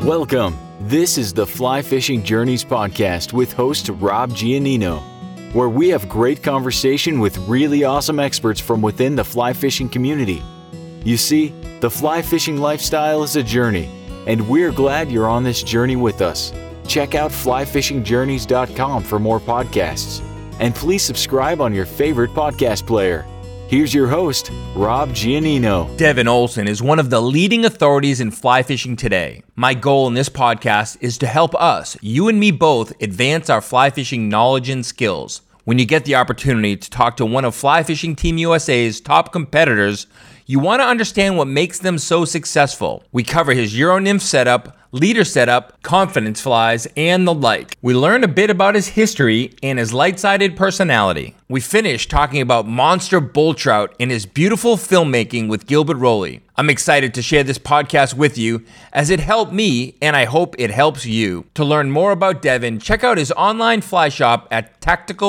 Welcome. This is the Fly Fishing Journeys podcast with host Rob Giannino, where we have great conversation with really awesome experts from within the fly fishing community. You see, the fly fishing lifestyle is a journey, and we're glad you're on this journey with us. Check out flyfishingjourneys.com for more podcasts, and please subscribe on your favorite podcast player. Here's your host, Rob Giannino. Devin Olson is one of the leading authorities in fly fishing today. My goal in this podcast is to help us, you and me both, advance our fly fishing knowledge and skills. When you get the opportunity to talk to one of Fly Fishing Team USA's top competitors, you want to understand what makes them so successful. We cover his Euro Nymph setup, leader setup, confidence flies, and the like. We learn a bit about his history and his light-sided personality. We finish talking about monster bull trout and his beautiful filmmaking with Gilbert Rowley. I'm excited to share this podcast with you as it helped me, and I hope it helps you. To learn more about Devin, check out his online fly shop at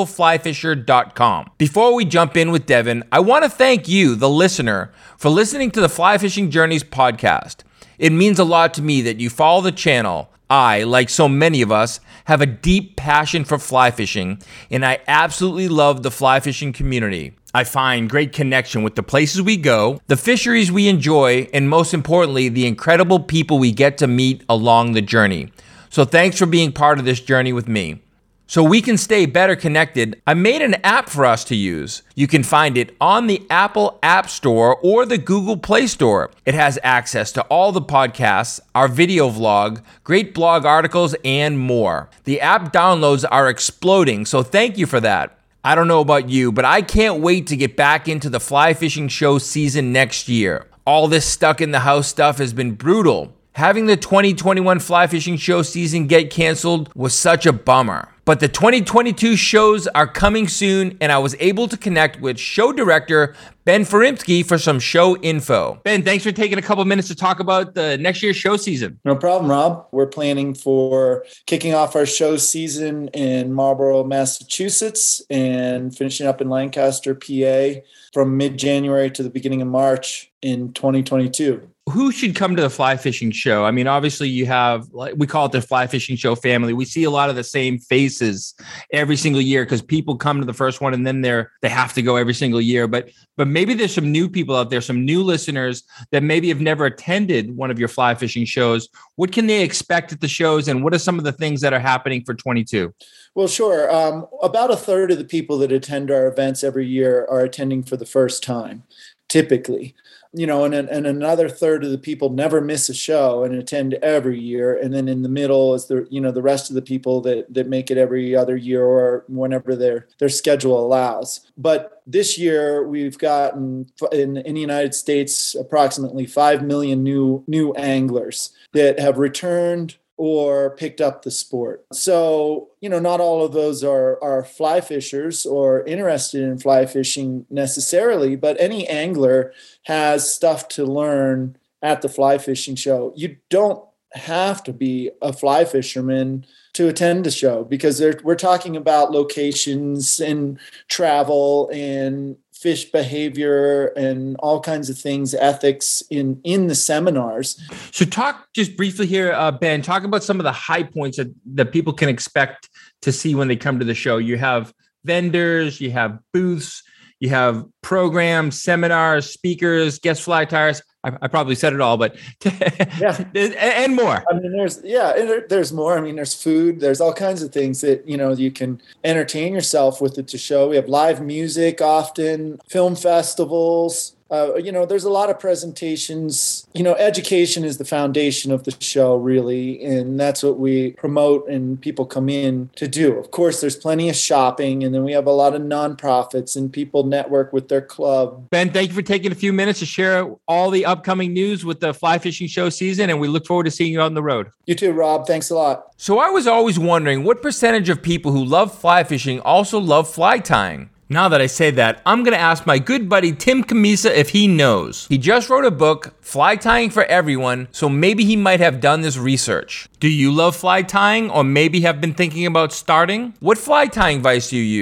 tacticalflyfisher.com. Before we jump in with Devin, I want to thank you, the listener, for listening to the Fly Fishing Journeys podcast. It means a lot to me that you follow the channel. I, like so many of us, have a deep passion for fly fishing, and I absolutely love the fly fishing community. I find great connection with the places we go, the fisheries we enjoy, and most importantly, the incredible people we get to meet along the journey. So thanks for being part of this journey with me. So we can stay better connected, I made an app for us to use. You can find it on the Apple App Store or the Google Play Store. It has access to all the podcasts, our video vlog, great blog articles, and more. The app downloads are exploding, so thank you for that. I don't know about you, but I can't wait to get back into the fly fishing show season next year. All this stuck in the house stuff has been brutal. Having the 2021 fly fishing show season get canceled was such a bummer. But the 2022 shows are coming soon, and I was able to connect with show director Ben Furimsky for some show info. Ben, thanks for taking a couple minutes to talk about the next year's show season. No problem, Rob. We're planning for kicking off our show season in Marlborough, Massachusetts, and finishing up in Lancaster, PA, from mid-January to the beginning of March in 2022. Who should come to the fly fishing show? I mean, obviously you have, we call it the fly fishing show family. We see a lot of the same faces every single year because people come to the first one and then they have to go every single year. But maybe there's some new people out there, some new listeners that maybe have never attended one of your fly fishing shows. What can they expect at the shows, and what are some of the things that are happening for 22? Well, sure. About a third of the people that attend our events every year are attending for the first time, typically. And another third of the people never miss a show and attend every year. And then in the middle is the rest of the people that make it every other year or whenever their schedule allows. But this year we've gotten in the United States approximately 5 million new anglers that have returned or picked up the sport. So, not all of those are fly fishers or interested in fly fishing necessarily, but any angler has stuff to learn at the fly fishing show. You don't have to be a fly fisherman to attend the show because we're talking about locations and travel and fish behavior and all kinds of things, ethics in the seminars. So talk just briefly here, Ben, talk about some of the high points that people can expect to see when they come to the show. You have vendors, you have booths, you have programs, seminars, speakers, guest fly tires. I probably said it all, but yeah, and more. I mean, there's more. I mean, there's food. There's all kinds of things that, you can entertain yourself with at the show. We have live music often, film festivals. There's a lot of presentations. Education is the foundation of the show, really, and that's what we promote and people come in to do. Of course, there's plenty of shopping, and then we have a lot of nonprofits and people network with their club. Ben, thank you for taking a few minutes to share all the upcoming news with the fly fishing show season, and we look forward to seeing you out on the road. You too, Rob. Thanks a lot. So I was always wondering what percentage of people who love fly fishing also love fly tying. Now that I say that, I'm going to ask my good buddy Tim Camisa if he knows. He just wrote a book, Fly Tying for Everyone, so maybe he might have done this research. Do you love fly tying or maybe have been thinking about starting? What fly tying vise do you use?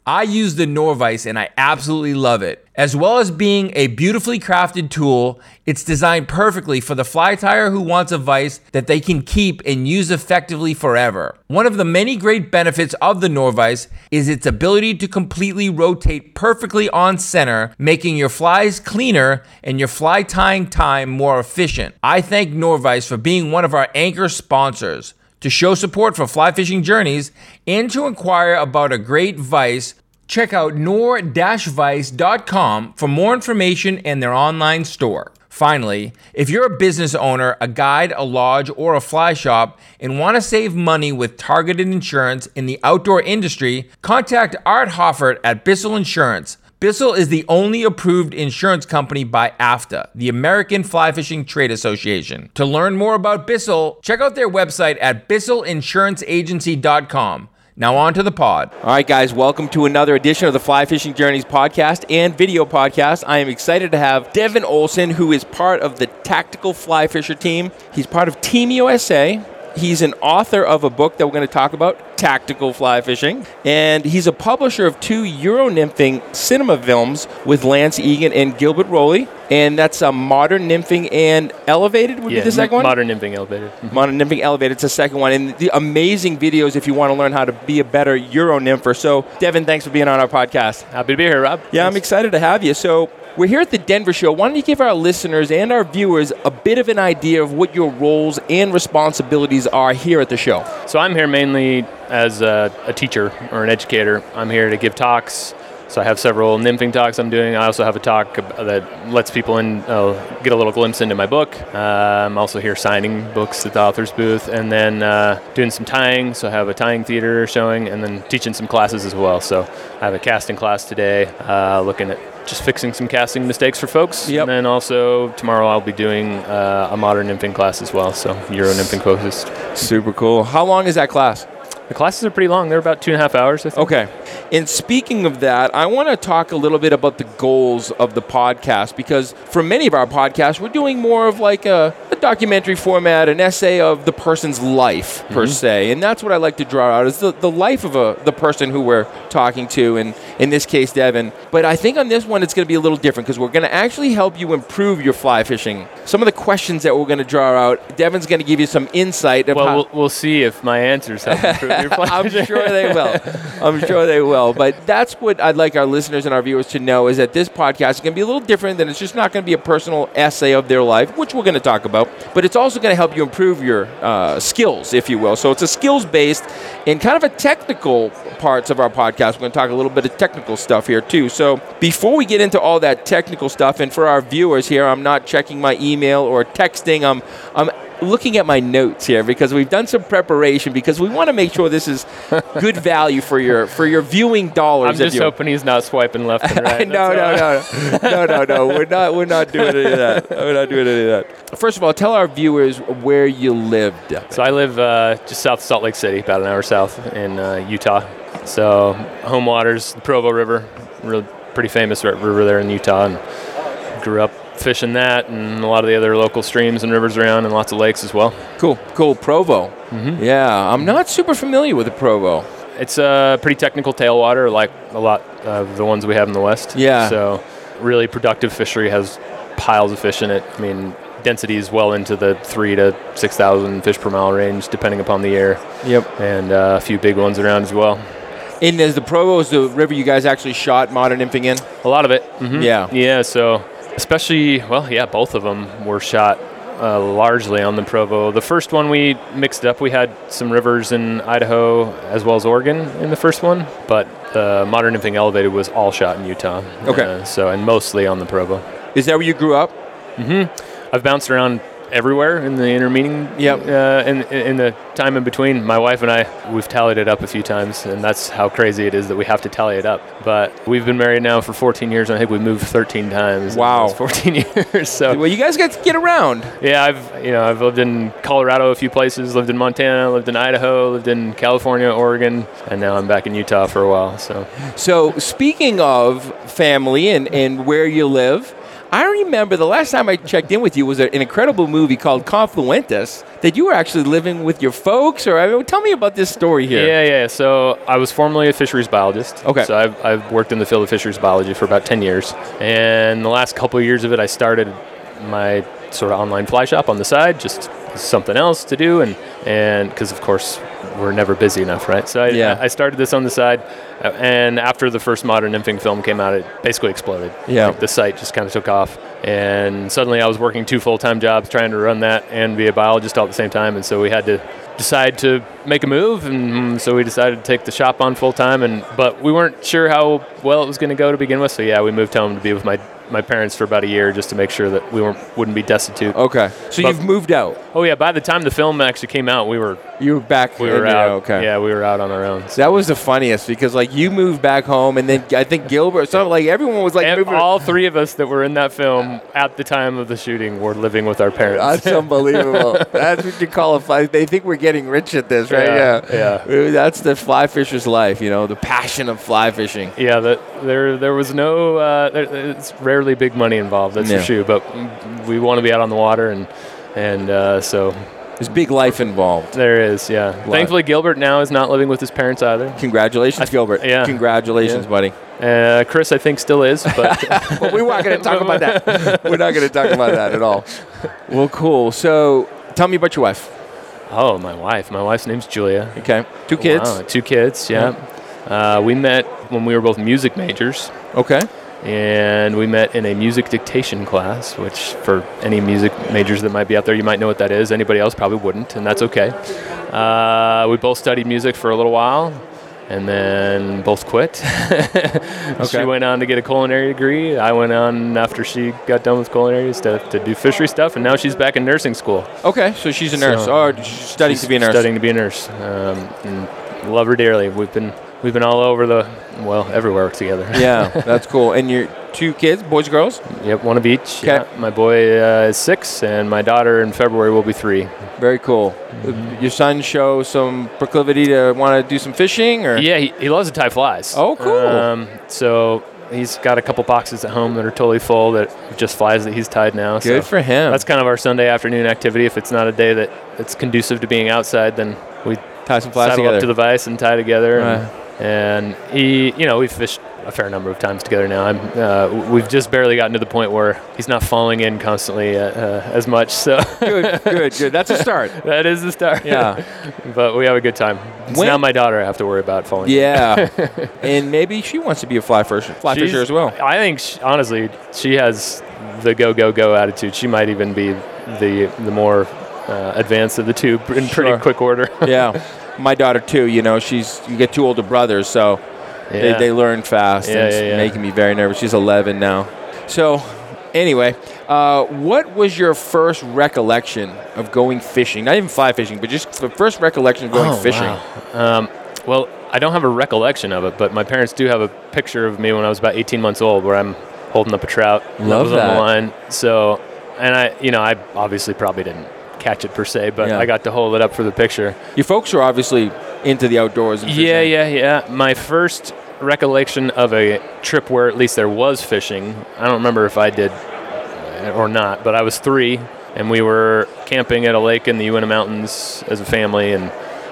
I use the Norvise and I absolutely love it. As well as being a beautifully crafted tool, it's designed perfectly for the fly tyer who wants a vise that they can keep and use effectively forever. One of the many great benefits of the Norvise is its ability to completely rotate perfectly on center, making your flies cleaner and your fly tying time more efficient. I thank Norvise for being one of our anchor sponsors. To show support for Fly Fishing Journeys and to inquire about a great vise, check out nor-vise.com for more information and their online store. Finally, if you're a business owner, a guide, a lodge, or a fly shop and want to save money with targeted insurance in the outdoor industry, contact Art Hoffert at Bissell Insurance. Bissell is the only approved insurance company by AFTA, the American Fly Fishing Trade Association. To learn more about Bissell, check out their website at bissellinsuranceagency.com. Now on to the pod. All right, guys, welcome to another edition of the Fly Fishing Journeys podcast and video podcast. I am excited to have Devin Olson, who is part of the Tactical Fly Fisher team. He's part of Team USA. He's an author of a book that we're going to talk about, Tactical Fly Fishing, and he's a publisher of 2 Euro-nymphing cinema films with Lance Egan and Gilbert Rowley, and that's Modern Nymphing and Elevated would be the second one? Modern Nymphing Elevated. Modern Nymphing Elevated, it's the second one, and the amazing videos if you want to learn how to be a better Euro-nympher. So, Devin, thanks for being on our podcast. Happy to be here, Rob. Yeah, thanks. I'm excited to have you. So, we're here at the Denver show. Why don't you give our listeners and our viewers a bit of an idea of what your roles and responsibilities are here at the show? So I'm here mainly as a teacher or an educator. I'm here to give talks. So I have several nymphing talks I'm doing. I also have a talk that lets people in get a little glimpse into my book. I'm also here signing books at the author's booth and then doing some tying. So I have a tying theater showing and then teaching some classes as well. So I have a casting class today looking at just fixing some casting mistakes for folks. Yep. And then also tomorrow I'll be doing a modern nymphing class as well, so Euro nymphing focused. Super cool. How long is that class? The classes are pretty long. They're about 2.5 hours, I think. Okay. And speaking of that, I want to talk a little bit about the goals of the podcast, because for many of our podcasts, we're doing more of like a documentary format, an essay of the person's life, per se. And that's what I like to draw out, is the life of the person who we're talking to, and in this case, Devin. But I think on this one, it's going to be a little different, because we're going to actually help you improve your fly fishing. Some of the questions that we're going to draw out, Devin's going to give you some insight. Well, we'll see if my answers help improve your fly fishing. I'm sure they will. I'm sure they will. But that's what I'd like our listeners and our viewers to know, is that this podcast is going to be a little different, than it's just not going to be a personal essay of their life, which we're going to talk about, but it's also going to help you improve your skills, if you will. So it's a skills-based and kind of a technical parts of our podcast. We're going to talk a little bit of technical stuff here too. So before we get into all that technical stuff, and for our viewers here, I'm not checking my email or texting. I'm looking at my notes here, because we've done some preparation, because we want to make sure this is good value for your viewing dollars. I'm just hoping he's not swiping left and right. No. We're not doing any of that. We're not doing any of that. First of all, tell our viewers where you lived. So I live just south of Salt Lake City, about an hour south in Utah. So home waters, the Provo River, really pretty famous river there in Utah, and grew up fishing that and a lot of the other local streams and rivers around, and lots of lakes as well. Cool. Provo. Yeah, I'm not super familiar with the Provo. It's a pretty technical tailwater, like a lot of the ones we have in the West. Yeah. So really productive fishery, has piles of fish in it. I mean, density is well into the 3,000 to 6,000 fish per mile range, depending upon the year. Yep. And a few big ones around as well. And is the Provo is the river you guys actually shot modern nymphing in? A lot of it. Yeah. Yeah, so especially, both of them were shot largely on the Provo. The first one we mixed up. We had some rivers in Idaho as well as Oregon in the first one, but the Modern Nymphing Elevated was all shot in Utah. Okay. And mostly on the Provo. Is that where you grew up? I've bounced around everywhere in the intermeeting. In the time in between. My wife and I, we've tallied it up a few times, and that's how crazy it is that we have to tally it up. But we've been married now for 14 years, and I think we moved 13 times. Wow. In those 14 years. So well, you guys get to get around. Yeah, I've lived in Colorado a few places, lived in Montana, lived in Idaho, lived in California, Oregon, and now I'm back in Utah for a while. So speaking of family and where you live, I remember the last time I checked in with you was an incredible movie called Confluentus that you were actually living with your folks. Tell me about this story here. Yeah. So I was formerly a fisheries biologist. Okay. So I've worked in the field of fisheries biology for about 10 years. And the last couple of years of it, I started my sort of online fly shop on the side, just something else to do, and because of course we're never busy enough, right? So I started this on the side, and after the first modern nymphing film came out, it basically exploded. Yeah. Like the site just kind of took off, and suddenly I was working 2 full-time jobs trying to run that and be a biologist all at the same time, and so we had to decide to make a move, and so we decided to take the shop on full-time, but we weren't sure how well it was going to go to begin with, so we moved home to be with my parents for about a year just to make sure that we wouldn't be destitute. Okay. So you've moved out. Oh yeah, by the time the film actually came out, we were back. We were out. Okay. Yeah, we were out on our own. So. That was the funniest because like you moved back home, and then I think Gilbert, something like everyone was like moving. All 3 of us that were in that film at the time of the shooting were living with our parents. That's unbelievable. That's what you call a fly. They think we're getting rich at this, right? Yeah. That's the fly fisher's life, the passion of fly fishing. Yeah, there was no. It's rarely big money involved. That's for sure. But we want to be out on the water, and so. There's big life involved. There is, yeah. Thankfully, Gilbert now is not living with his parents either. Congratulations, Gilbert. Yeah. Congratulations, buddy. Chris, I think, still is, but well, we weren't going to talk about that. We're not going to talk about that at all. Well, cool. So, tell me about your wife. Oh, my wife. My wife's name's Julia. Okay. 2 kids? Wow, 2 kids, yeah. We met when we were both music majors. Okay. And we met in a music dictation class, which for any music majors that might be out there, you might know what that is. Anybody else probably wouldn't, and that's okay. We both studied music for a little while, and then both quit. She went on to get a culinary degree. I went on after she got done with culinary stuff to do fishery stuff, and now she's back in nursing school. Okay, so she's a nurse. She's studying to be a nurse. Studying to be a nurse, and love her dearly. We've been all over everywhere together. Yeah, that's cool. And your 2 kids, boys, girls? Yep, 1 of each. Okay. Yeah. My boy is 6, and my daughter in February will be 3. Very cool. Mm-hmm. Your son show some proclivity to want to do some fishing, or? Yeah, he loves to tie flies. Oh, cool. So he's got a couple boxes at home that are totally full that just flies that he's tied now. Good for him. That's kind of our Sunday afternoon activity. If it's not a day that's conducive to being outside, then we tie some flies saddle together. Up to the vise and tie together. Right. And he, we've fished a fair number of times together now. We've just barely gotten to the point where he's not falling in constantly as much. So good. That's a start. That is the start. Yeah, but we have a good time. It's now my daughter I have to worry about falling. Yeah, and maybe she wants to be a fly fisher as well. I think honestly, she has the go attitude. She might even be the more advanced of the 2 in pretty quick order. Yeah. My daughter too, you get 2 older brothers, so they learn fast, and it's making me very nervous. She's 11 now. So anyway, what was your first recollection of going fishing? Not even fly fishing, but just the first recollection of going fishing. Wow. Well, I don't have a recollection of it, but my parents do have a picture of me when I was about 18 months old where I'm holding up a trout. Love that. On the line. So, and I obviously probably didn't catch it per se, but I got to hold it up for the picture. Your folks are obviously into the outdoors and fishing. Yeah. My first recollection of a trip where at least there was fishing, I don't remember if I did or not, but I was 3, and we were camping at a lake in the Uinta Mountains as a family, and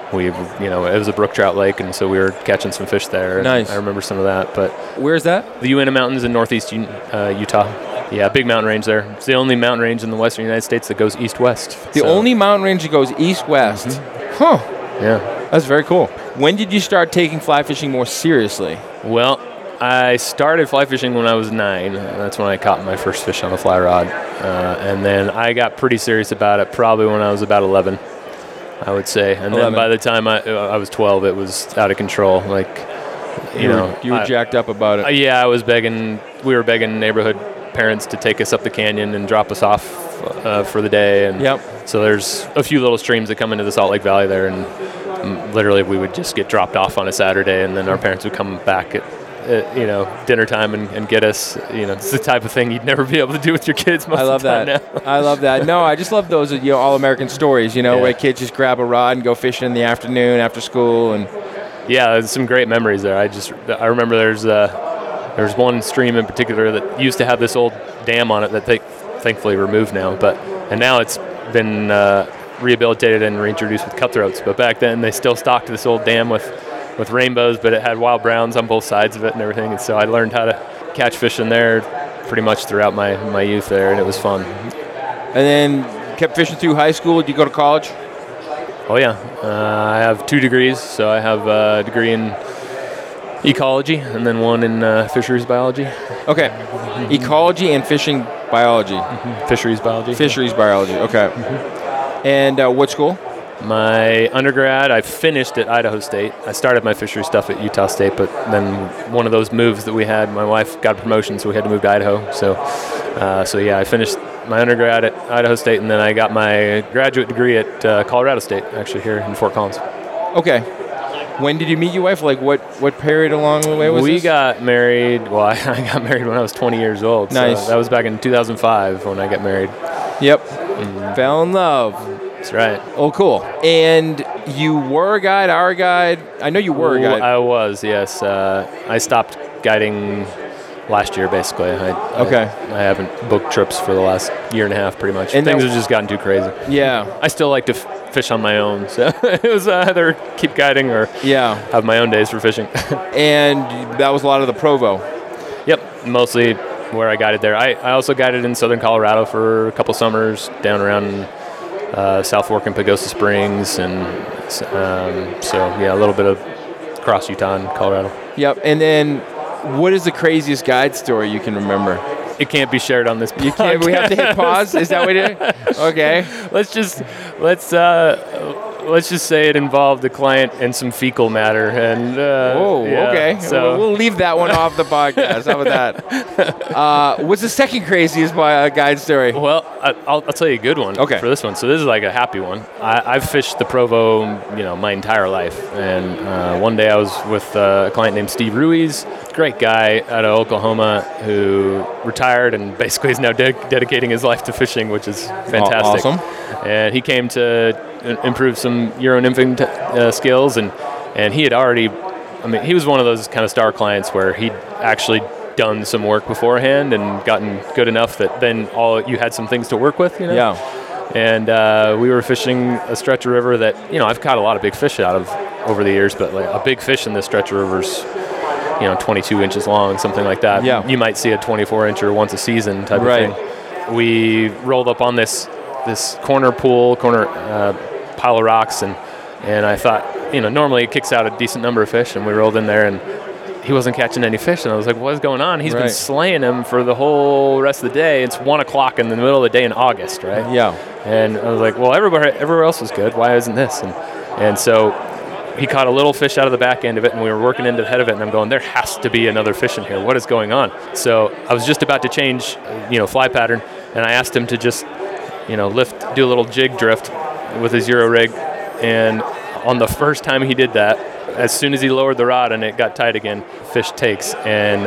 it was a brook trout lake, and so we were catching some fish there. Nice. I remember some of that. But where's that? The Uinta Mountains in northeast Utah. Yeah, big mountain range there. It's the only mountain range in the western United States that goes east-west. The only mountain range that goes east-west. Mm-hmm. Huh. Yeah. That's very cool. When did you start taking fly fishing more seriously? Well, I started fly fishing when I was 9. That's when I caught my first fish on a fly rod. And then I got pretty serious about it probably when I was about 11, I would say. And 11. Then by the time I was 12, it was out of control. You were jacked up about it. Yeah, I was begging. We were begging neighborhood parents to take us up the canyon and drop us off for the day. And so there's a few little streams that come into the Salt Lake Valley there, and literally we would just get dropped off on a Saturday, and then our parents would come back at dinner time and get us. It's the type of thing you'd never be able to do with your kids most of the time now. I love that. No, I just love those all-American stories, where kids just grab a rod and go fishing in the afternoon after school. And yeah, there's some great memories there. I remember there's There's one stream in particular that used to have this old dam on it that they thankfully removed now, and now it's been rehabilitated and reintroduced with cutthroats. But back then they still stocked this old dam with rainbows, but it had wild browns on both sides of it and everything. And so I learned how to catch fish in there pretty much throughout my youth there, and it was fun. And then kept fishing through high school. Did you go to college? Oh yeah, I have 2 degrees. So I have a degree in ecology and then one in fisheries biology. Okay, ecology and fishing biology. Fisheries biology. Fisheries biology. Okay. And what school? My undergrad, I finished at Idaho State. I started my fishery stuff at Utah State, but then one of those moves that we had, my wife got a promotion, so we had to move to Idaho. So yeah, I finished my undergrad at Idaho State, and then I got my graduate degree at Colorado State, actually here in Fort Collins. Okay. When did you meet your wife? Like what period along the way was we this? got married, well, I got married when I was 20 years old. Nice. So that was back in 2005 when I got married. Yep. Fell in love. That's right. Oh, cool. And you were a guide, are a guide? I know you were a guide. I was, yes. I stopped guiding last year, basically. I haven't booked trips for the last year and a half, pretty much. And things have just gotten too crazy. Yeah. I still like to fish on my own, so it was either keep guiding or have my own days for fishing. And that was a lot of the Provo. Yep, mostly where I guided there. I also guided in southern Colorado for a couple summers, down around South Fork and Pagosa Springs, and a little bit of across Utah and Colorado. Yep, and then what is the craziest guide story you can remember? It can't be shared on this podcast. You can't. We have to hit pause. Is that what it is? Okay. Let's just say it involved the client and some fecal matter. And okay. So we'll leave that one off the podcast. How about that? What's the second craziest guide story? Well, I'll tell you a good one. Okay. For this one. So this is like a happy one. I've fished the Provo, my entire life. And one day I was with a client named Steve Ruiz, great guy out of Oklahoma who retired and basically is now dedicating his life to fishing, which is fantastic. Awesome. And he came to improve some Euro nymphing skills, and he had already, he was one of those kind of star clients where he'd actually done some work beforehand and gotten good enough that then you had some things to work with, Yeah. And we were fishing a stretch of river that, I've caught a lot of big fish out of over the years, but like a big fish in this stretch of river's 22 inches long, something like that. Yeah. You might see a 24-incher once a season type of thing. We rolled up on this corner pile of rocks, and I thought, normally it kicks out a decent number of fish, and we rolled in there, and he wasn't catching any fish, and I was like, what's going on? He's been slaying them for the whole rest of the day. It's 1 o'clock in the middle of the day in August, right? Yeah. And I was like, well, everywhere else was good. Why isn't this? And so he caught a little fish out of the back end of it, and we were working into the head of it, and I'm going, there has to be another fish in here. What is going on? So I was just about to change, fly pattern, and I asked him to just, do a little jig drift with his Euro rig. And on the first time he did that, as soon as he lowered the rod and it got tight again, fish takes. And,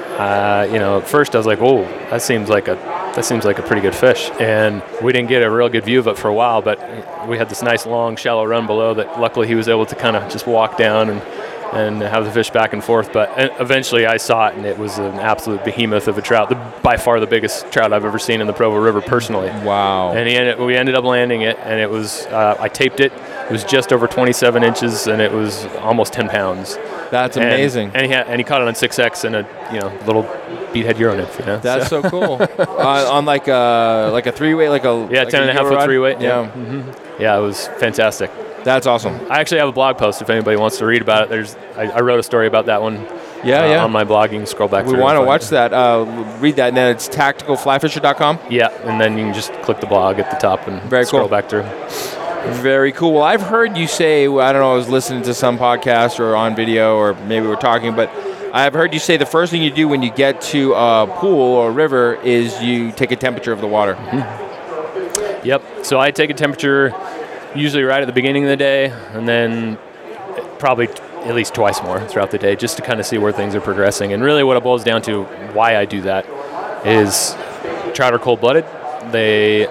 at first I was like, whoa, that seems like a pretty good fish. And we didn't get a real good view of it for a while, but we had this nice long shallow run below that luckily he was able to kind of just walk down and have the fish back and forth. But eventually I saw it, and it was an absolute behemoth of a trout, by far the biggest trout I've ever seen in the Provo River personally. Wow. And we ended up landing it, and it was, I taped it. It was just over 27 inches, and it was almost 10 pounds. That's amazing. And he caught it on 6X and a little beathead Euro nymph. That's so cool. On like a 3-weight, 10.5-foot 3-weight. Yeah. Mm-hmm. Yeah, it was fantastic. That's awesome. I actually have a blog post if anybody wants to read about it. I wrote a story about that one. On my blog. You can scroll back through. We want to watch that. Read that, and then it's tacticalflyfisher.com. Yeah, and then you can just click the blog at the top and scroll back through. Very cool. Well, I've heard you say, I don't know, I was listening to some podcast or on video, or maybe we're talking, but I've heard you say the first thing you do when you get to a pool or a river is you take a temperature of the water. Mm-hmm. Yep. So I take a temperature usually right at the beginning of the day, and then probably at least twice more throughout the day, just to kind of see where things are progressing. And really what it boils down to, why I do that, is trout are cold-blooded. Their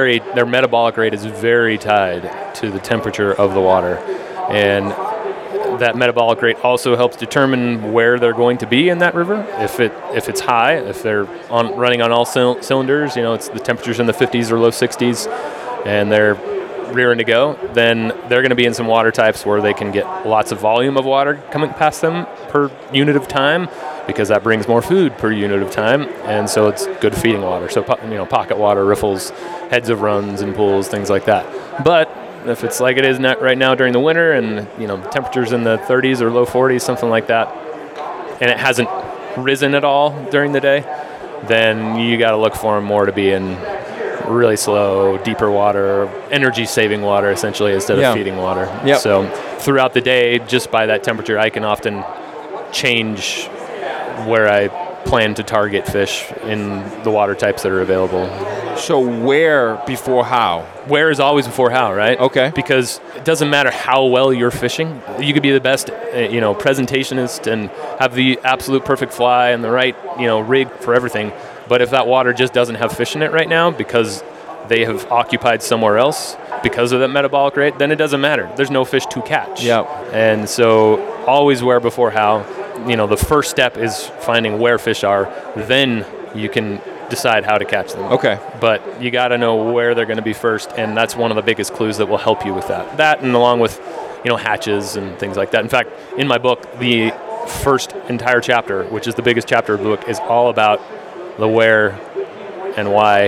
metabolic rate is very tied to the temperature of the water. And that metabolic rate also helps determine where they're going to be in that river. If it's high, if they're running on all cylinders, it's the temperatures in the 50s or low 60s, and they're rearing to go, then they're going to be in some water types where they can get lots of volume of water coming past them per unit of time, because that brings more food per unit of time, and so it's good feeding water. So pocket water, riffles, heads of runs and pools, things like that. But if it's like it is right now during the winter, and temperatures in the 30s or low 40s, something like that, and it hasn't risen at all during the day, then you got to look for them more to be in really slow, deeper water, energy-saving water, essentially, instead of feeding water. Yep. So throughout the day, just by that temperature, I can often change where I plan to target fish in the water types that are available. So where before how? Where is always before how, right? Okay. Because it doesn't matter how well you're fishing. You could be the best, presentationist and have the absolute perfect fly and the right, rig for everything. But if that water just doesn't have fish in it right now because they have occupied somewhere else because of that metabolic rate, then it doesn't matter. There's no fish to catch. Yep. And so always where before how. The first step is finding where fish are. Then you can decide how to catch them. Okay. But you got to know where they're going to be first, and that's one of the biggest clues that will help you with that. That, and along with, hatches and things like that. In fact, in my book, the first entire chapter, which is the biggest chapter of the book, is all about the where and why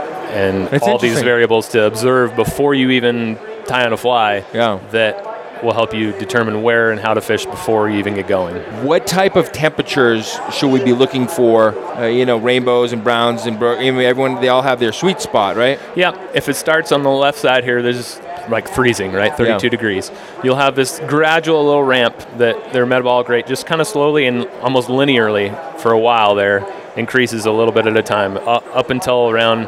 and all these variables to observe before you even tie on a fly. Yeah. That will help you determine where and how to fish before you even get going. What type of temperatures should we be looking for? Rainbows and browns and everyone, they all have their sweet spot, right? Yeah. If it starts on the left side here, there's like freezing, right? 32 degrees. You'll have this gradual little ramp that their metabolic rate just kind of slowly and almost linearly for a while there increases a little bit at a time, up until around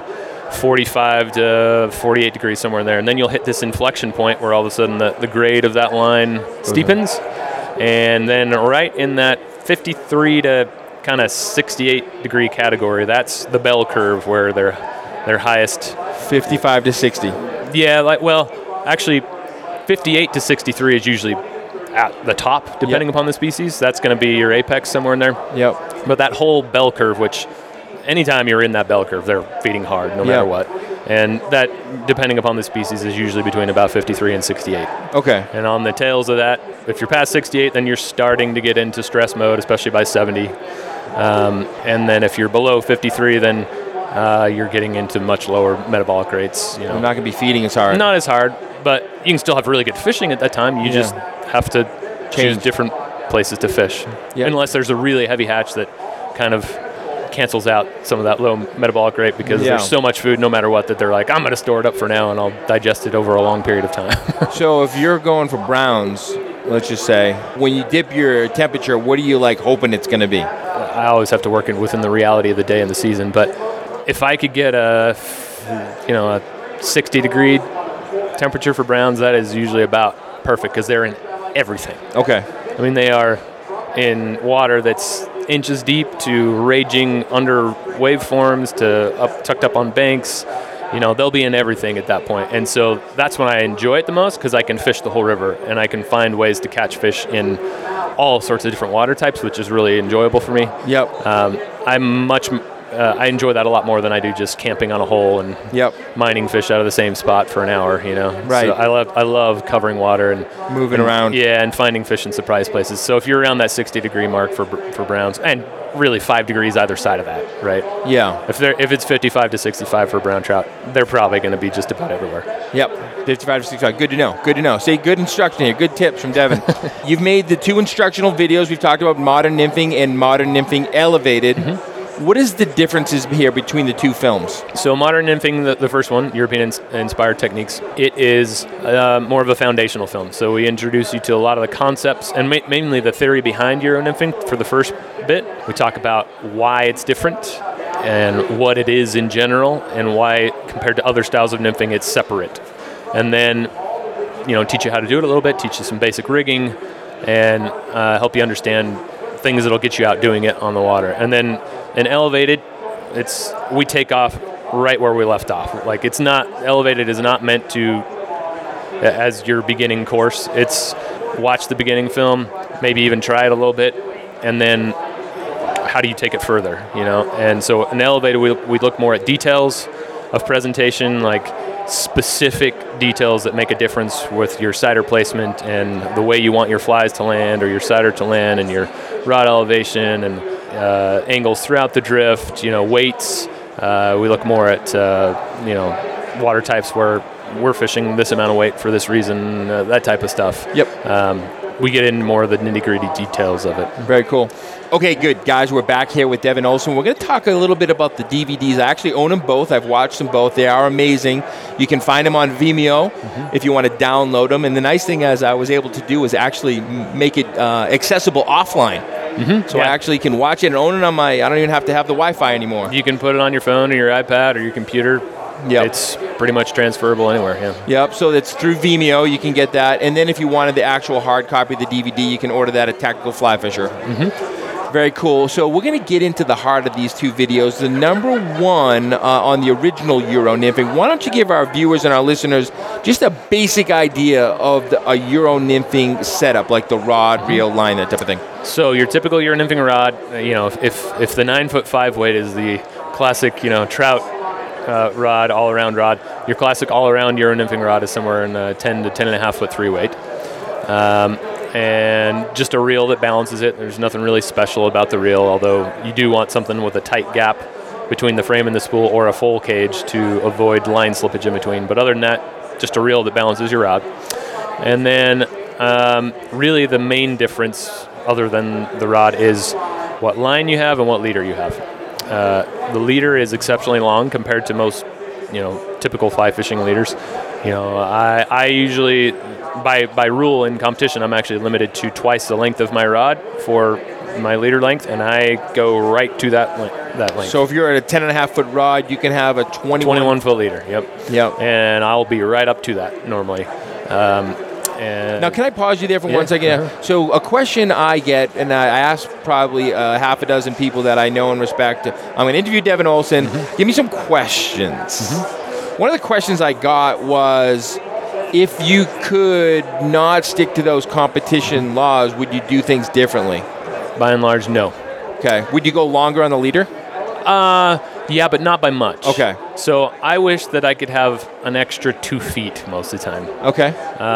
45 to 48 degrees, somewhere in there. And then you'll hit this inflection point where all of a sudden the grade of that line steepens. And then right in that 53 to kind of 68 degree category, that's the bell curve where their highest. 55 to 60. Yeah, actually 58 to 63 is usually at the top, depending upon the species. That's going to be your apex somewhere in there. Yep. But that whole bell curve, which anytime you're in that bell curve, they're feeding hard no matter what. And that, depending upon the species, is usually between about 53 and 68. Okay. And on the tails of that, if you're past 68, then you're starting to get into stress mode, especially by 70. And then if you're below 53, then you're getting into much lower metabolic rates. You're not going to be feeding as hard. Not as hard, but you can still have really good fishing at that time. You just have to choose different places to fish. Yep. Unless there's a really heavy hatch that kind of cancels out some of that low metabolic rate, because there's so much food no matter what that they're like, I'm going to store it up for now and I'll digest it over a long period of time. So if you're going for browns, let's just say, when you dip your temperature, what are you hoping it's going to be? I always have to work within the reality of the day and the season, but if I could get a 60 degree temperature for browns, that is usually about perfect, because they're in everything. Okay. I mean, they are in water that's inches deep to raging under waveforms to tucked up on banks. They'll be in everything at that point. And so that's when I enjoy it the most, because I can fish the whole river and I can find ways to catch fish in all sorts of different water types, which is really enjoyable for me. Yep. I enjoy that a lot more than I do just camping on a hole and mining fish out of the same spot for an hour, Right. So I love covering water and moving around. Yeah, and finding fish in surprise places. So if you're around that 60 degree mark for browns, and really 5 degrees either side of that, right? Yeah. If it's 55 to 65 for brown trout, they're probably going to be just about everywhere. Yep. 55 to 65. Good to know. See, good instruction here. Good tips from Devin. You've made the 2 instructional videos. We've talked about modern nymphing and modern nymphing elevated. Mm-hmm. What is the differences here between the 2 films? So modern nymphing, the first one, European-inspired techniques, it is more of a foundational film. So we introduce you to a lot of the concepts and mainly the theory behind Euro nymphing for the first bit. We talk about why it's different and what it is in general, and why, compared to other styles of nymphing, it's separate. And then, teach you how to do it a little bit, teach you some basic rigging, and help you understand things that'll get you out doing it on the water. And then in elevated, we take off right where we left off. Elevated is not meant to as your beginning course. watch the beginning film, maybe even try it a little bit, and then how do you take it further, you know? And so in Elevated, we look more at details of presentation, like specific details that make a difference with your sighter placement and the way you want your flies to land or your sighter to land and your rod elevation and angles throughout the drift, you know, weights. We look more at, you know, water types where we're fishing this amount of weight for this reason, that type of stuff. Yep. We get into more of the nitty-gritty details of it. Very cool. Okay, good. Guys, we're back here with Devin Olson. We're going to talk a little bit about the DVDs. I actually own them both. I've watched them both. They are amazing. You can find them on Vimeo if you want to download them. And the nice thing is I was able to do is actually make it accessible offline. So I actually can watch it and own it on my, I don't even have to have the Wi-Fi anymore. You can put it on your phone or your iPad or your computer. Yep. It's pretty much transferable anywhere, Yep, so it's through Vimeo. You can get that. And then if you wanted the actual hard copy of the DVD, you can order that at Tactical Fly Fisher. Very cool. So we're going to get into the heart of these two videos. The number one on the original Euro nymphing. Why don't you give our viewers and our listeners just a basic idea of a Euro nymphing setup, like the rod, reel, line, that type of thing. So your typical Euro nymphing rod, you know, if the 9'5" weight is the classic, you know, trout rod, all-around rod, your classic all-around Euro nymphing rod is somewhere in 10 to 10.5 foot 3 weight. And just a reel that balances it. There's nothing really special about the reel, although you do want something with a tight gap between the frame and the spool or a full cage to avoid line slippage in between. But other than that, just a reel that balances your rod. And then really the main difference, other than the rod, is what line you have and what leader you have. The leader is exceptionally long compared to most, you know, typical fly fishing leaders. You know, I usually, by rule in competition, I'm actually limited to twice the length of my rod for my leader length, and I go right to that length. So if you're at a 10.5 foot rod, you can have a 21 foot leader. Yep. And I'll be right up to that normally. And now, can I pause you there for 1 second? So a question I get, and I ask probably half a dozen people that I know and respect. I'm going to interview Devin Olson. Give me some questions. One of the questions I got was, if you could not stick to those competition laws, would you do things differently? By and large, no. Okay. Would you go longer on the leader? Yeah, but not by much. Okay. So I wish that I could have an extra 2 feet most of the time. Okay.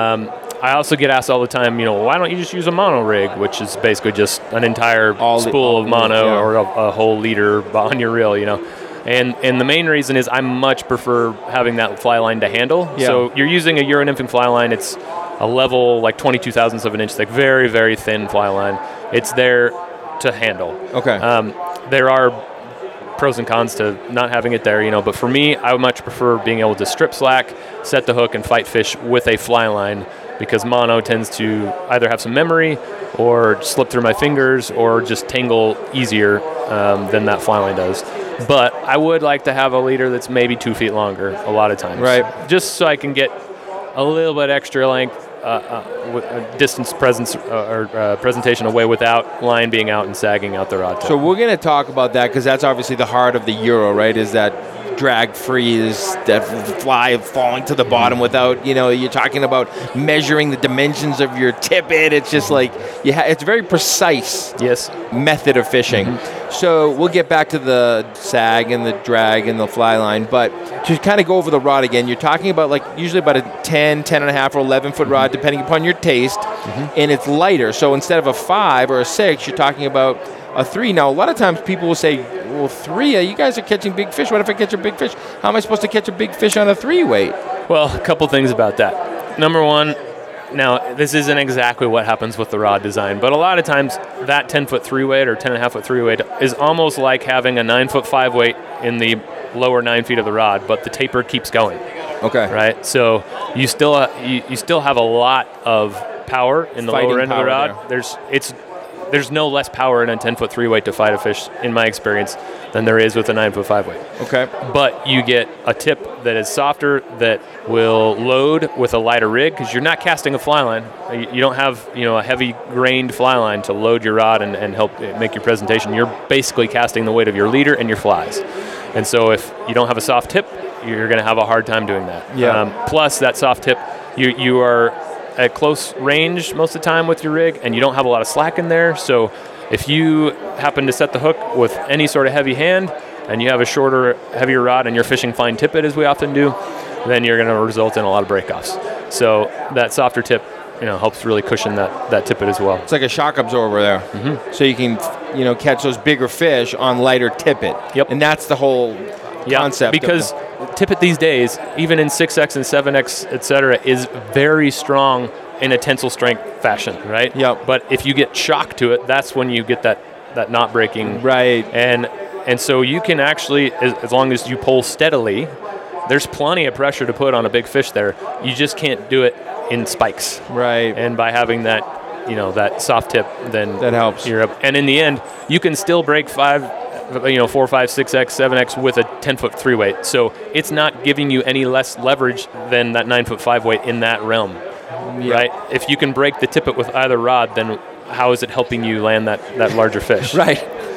I also get asked all the time, you know, why don't you just use a mono rig, which is basically just an entire spool of mono or a whole leader on your reel, you know. And the main reason is I much prefer having that fly line to handle. Yeah. So you're using a Euro nymphing fly line. It's a level, like 22 thousandths of an inch thick, very, very thin fly line. It's there to handle. Okay. There are pros and cons to not having it there, you know, but for me, I would much prefer being able to strip slack, set the hook, and fight fish with a fly line, because mono tends to either have some memory or slip through my fingers or just tangle easier than that fly line does. But I would like to have a leader that's maybe 2 feet longer a lot of times. Right. Just so I can get a little bit extra length, distance presence or presentation away without line being out and sagging out the rod tip. So we're going to talk about that, because that's obviously the heart of the Euro, right? Is that drag free, is that fly falling to the bottom without, you know, you're talking about measuring the dimensions of your tippet. It's just like, it's a very precise method of fishing. So we'll get back to the sag and the drag and the fly line, but to kind of go over the rod again, you're talking about like usually about a 10, 10.5 or 11 foot rod, depending upon your taste, and it's lighter. So instead of a 5 or a 6, you're talking about a 3. Now, a lot of times people will say, well, 3, you guys are catching big fish. What if I catch a big fish? How am I supposed to catch a big fish on a 3 weight? Well, a couple things about that. Number one, now this isn't exactly what happens with the rod design, but a lot of times that 10 foot 3 weight or 10.5 foot 3 weight is almost like having a 9 foot 5 weight in the lower 9 feet of the rod, but the taper keeps going. Okay. Right? So you still have a lot of power in the lower end of the rod. There's no less power in a 10 foot 3 weight to fight a fish, in my experience, than there is with a 9 foot 5 weight. Okay. But you get a tip that is softer, that will load with a lighter rig, because you're not casting a fly line. You don't have, you know, a heavy grained fly line to load your rod and help make your presentation. You're basically casting the weight of your leader and your flies. And so if you don't have a soft tip, you're going to have a hard time doing that. Plus that soft tip, you are, you know, 10 foot 3 weight to fight a fish, in my experience, than there is with a 9 foot 5 weight. Okay. But you get a tip that is softer, that will load with a lighter rig, because you're not casting a fly line. You don't have, you know, a heavy grained fly line to load your rod and help make your presentation. You're basically casting the weight of your leader and your flies. And so if you don't have a soft tip, you're going to have a hard time doing that. Plus at close range most of the time with your rig, and you don't have a lot of slack in there. So if you happen to set the hook with any sort of heavy hand, and you have a shorter, heavier rod, and you're fishing fine tippet, as we often do, then you're going to result in a lot of breakoffs. So that softer tip, helps really cushion that tippet as well. It's like a shock absorber there. Mm-hmm. So you can, catch those bigger fish on lighter tippet. Yep. And that's the whole concept. Because tippet these days, even in 6X and 7X, et cetera, is very strong in a tensile strength fashion, right? Yep. But if you get shock to it, that's when you get that knot breaking. Right. And so you can actually, as long as you pull steadily, there's plenty of pressure to put on a big fish there. You just can't do it in spikes. Right. And by having that, that soft tip, then that helps. You're up. And in the end, you can still break 4, 5, 6X, 7X with a 10-foot 3-weight. So it's not giving you any less leverage than that 9-foot 5-weight in that realm, right? If you can break the tippet with either rod, then how is it helping you land that larger fish? Right.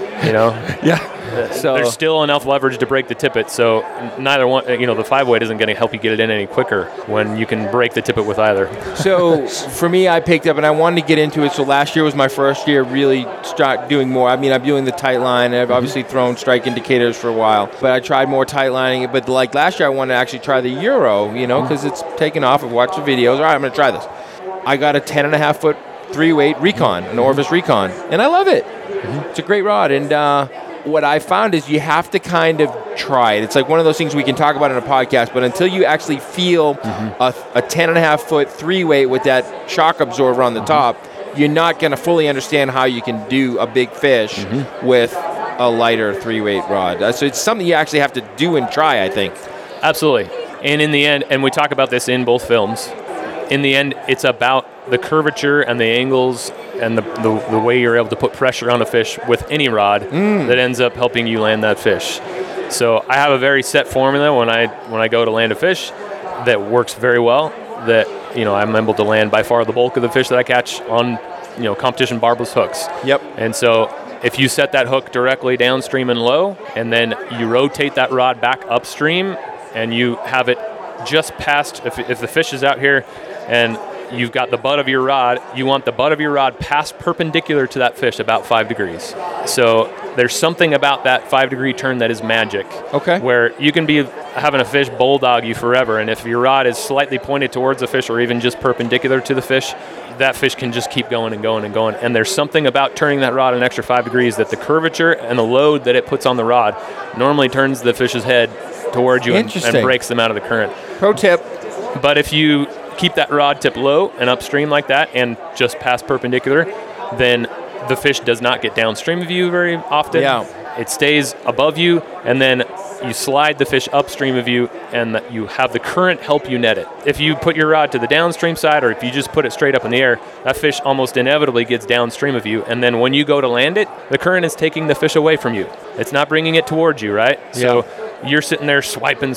Yeah. So there's still enough leverage to break the tippet, so neither one, the 5-weight isn't going to help you get it in any quicker when you can break the tippet with either. So for me, I picked up, and I wanted to get into it. So last year was my first year really start doing more. I mean, I'm doing the tight line, and I've obviously thrown strike indicators for a while, but I tried more tight lining. But like last year, I wanted to actually try the Euro, because it's taken off. I've watched the videos. All right, I'm going to try this. I got a 10.5-foot 3-weight Recon, an Orvis Recon, and I love it. It's a great rod, and what I found is you have to kind of try it. It's like one of those things we can talk about in a podcast, but until you actually feel a 10.5-foot 3-weight with that shock absorber on the top, you're not going to fully understand how you can do a big fish with a lighter 3-weight rod. So it's something you actually have to do and try, I think. Absolutely. And in the end, and we talk about this in both films, in the end, it's about the curvature and the angles and the way you're able to put pressure on a fish with any rod that ends up helping you land that fish. So I have a very set formula when I go to land a fish that works very well, that I'm able to land by far the bulk of the fish that I catch on competition barbless hooks. Yep. And so if you set that hook directly downstream and low, and then you rotate that rod back upstream, and you have it just past, if the fish is out here and you've got the butt of your rod, you want the butt of your rod past perpendicular to that fish about 5 degrees. So there's something about that 5-degree turn that is magic. Okay. Where you can be having a fish bulldog you forever, and if your rod is slightly pointed towards the fish or even just perpendicular to the fish, that fish can just keep going and going and going. And there's something about turning that rod an extra 5 degrees that the curvature and the load that it puts on the rod normally turns the fish's head towards you and breaks them out of the current. Pro tip. But if you keep that rod tip low and upstream like that and just past perpendicular, then the fish does not get downstream of you very often. Yeah. It stays above you, and then you slide the fish upstream of you, and you have the current help you net it. If you put your rod to the downstream side, or if you just put it straight up in the air, that fish almost inevitably gets downstream of you, and then when you go to land it, the current is taking the fish away from you. It's not bringing it towards you, right? Yeah. So you're sitting there swiping.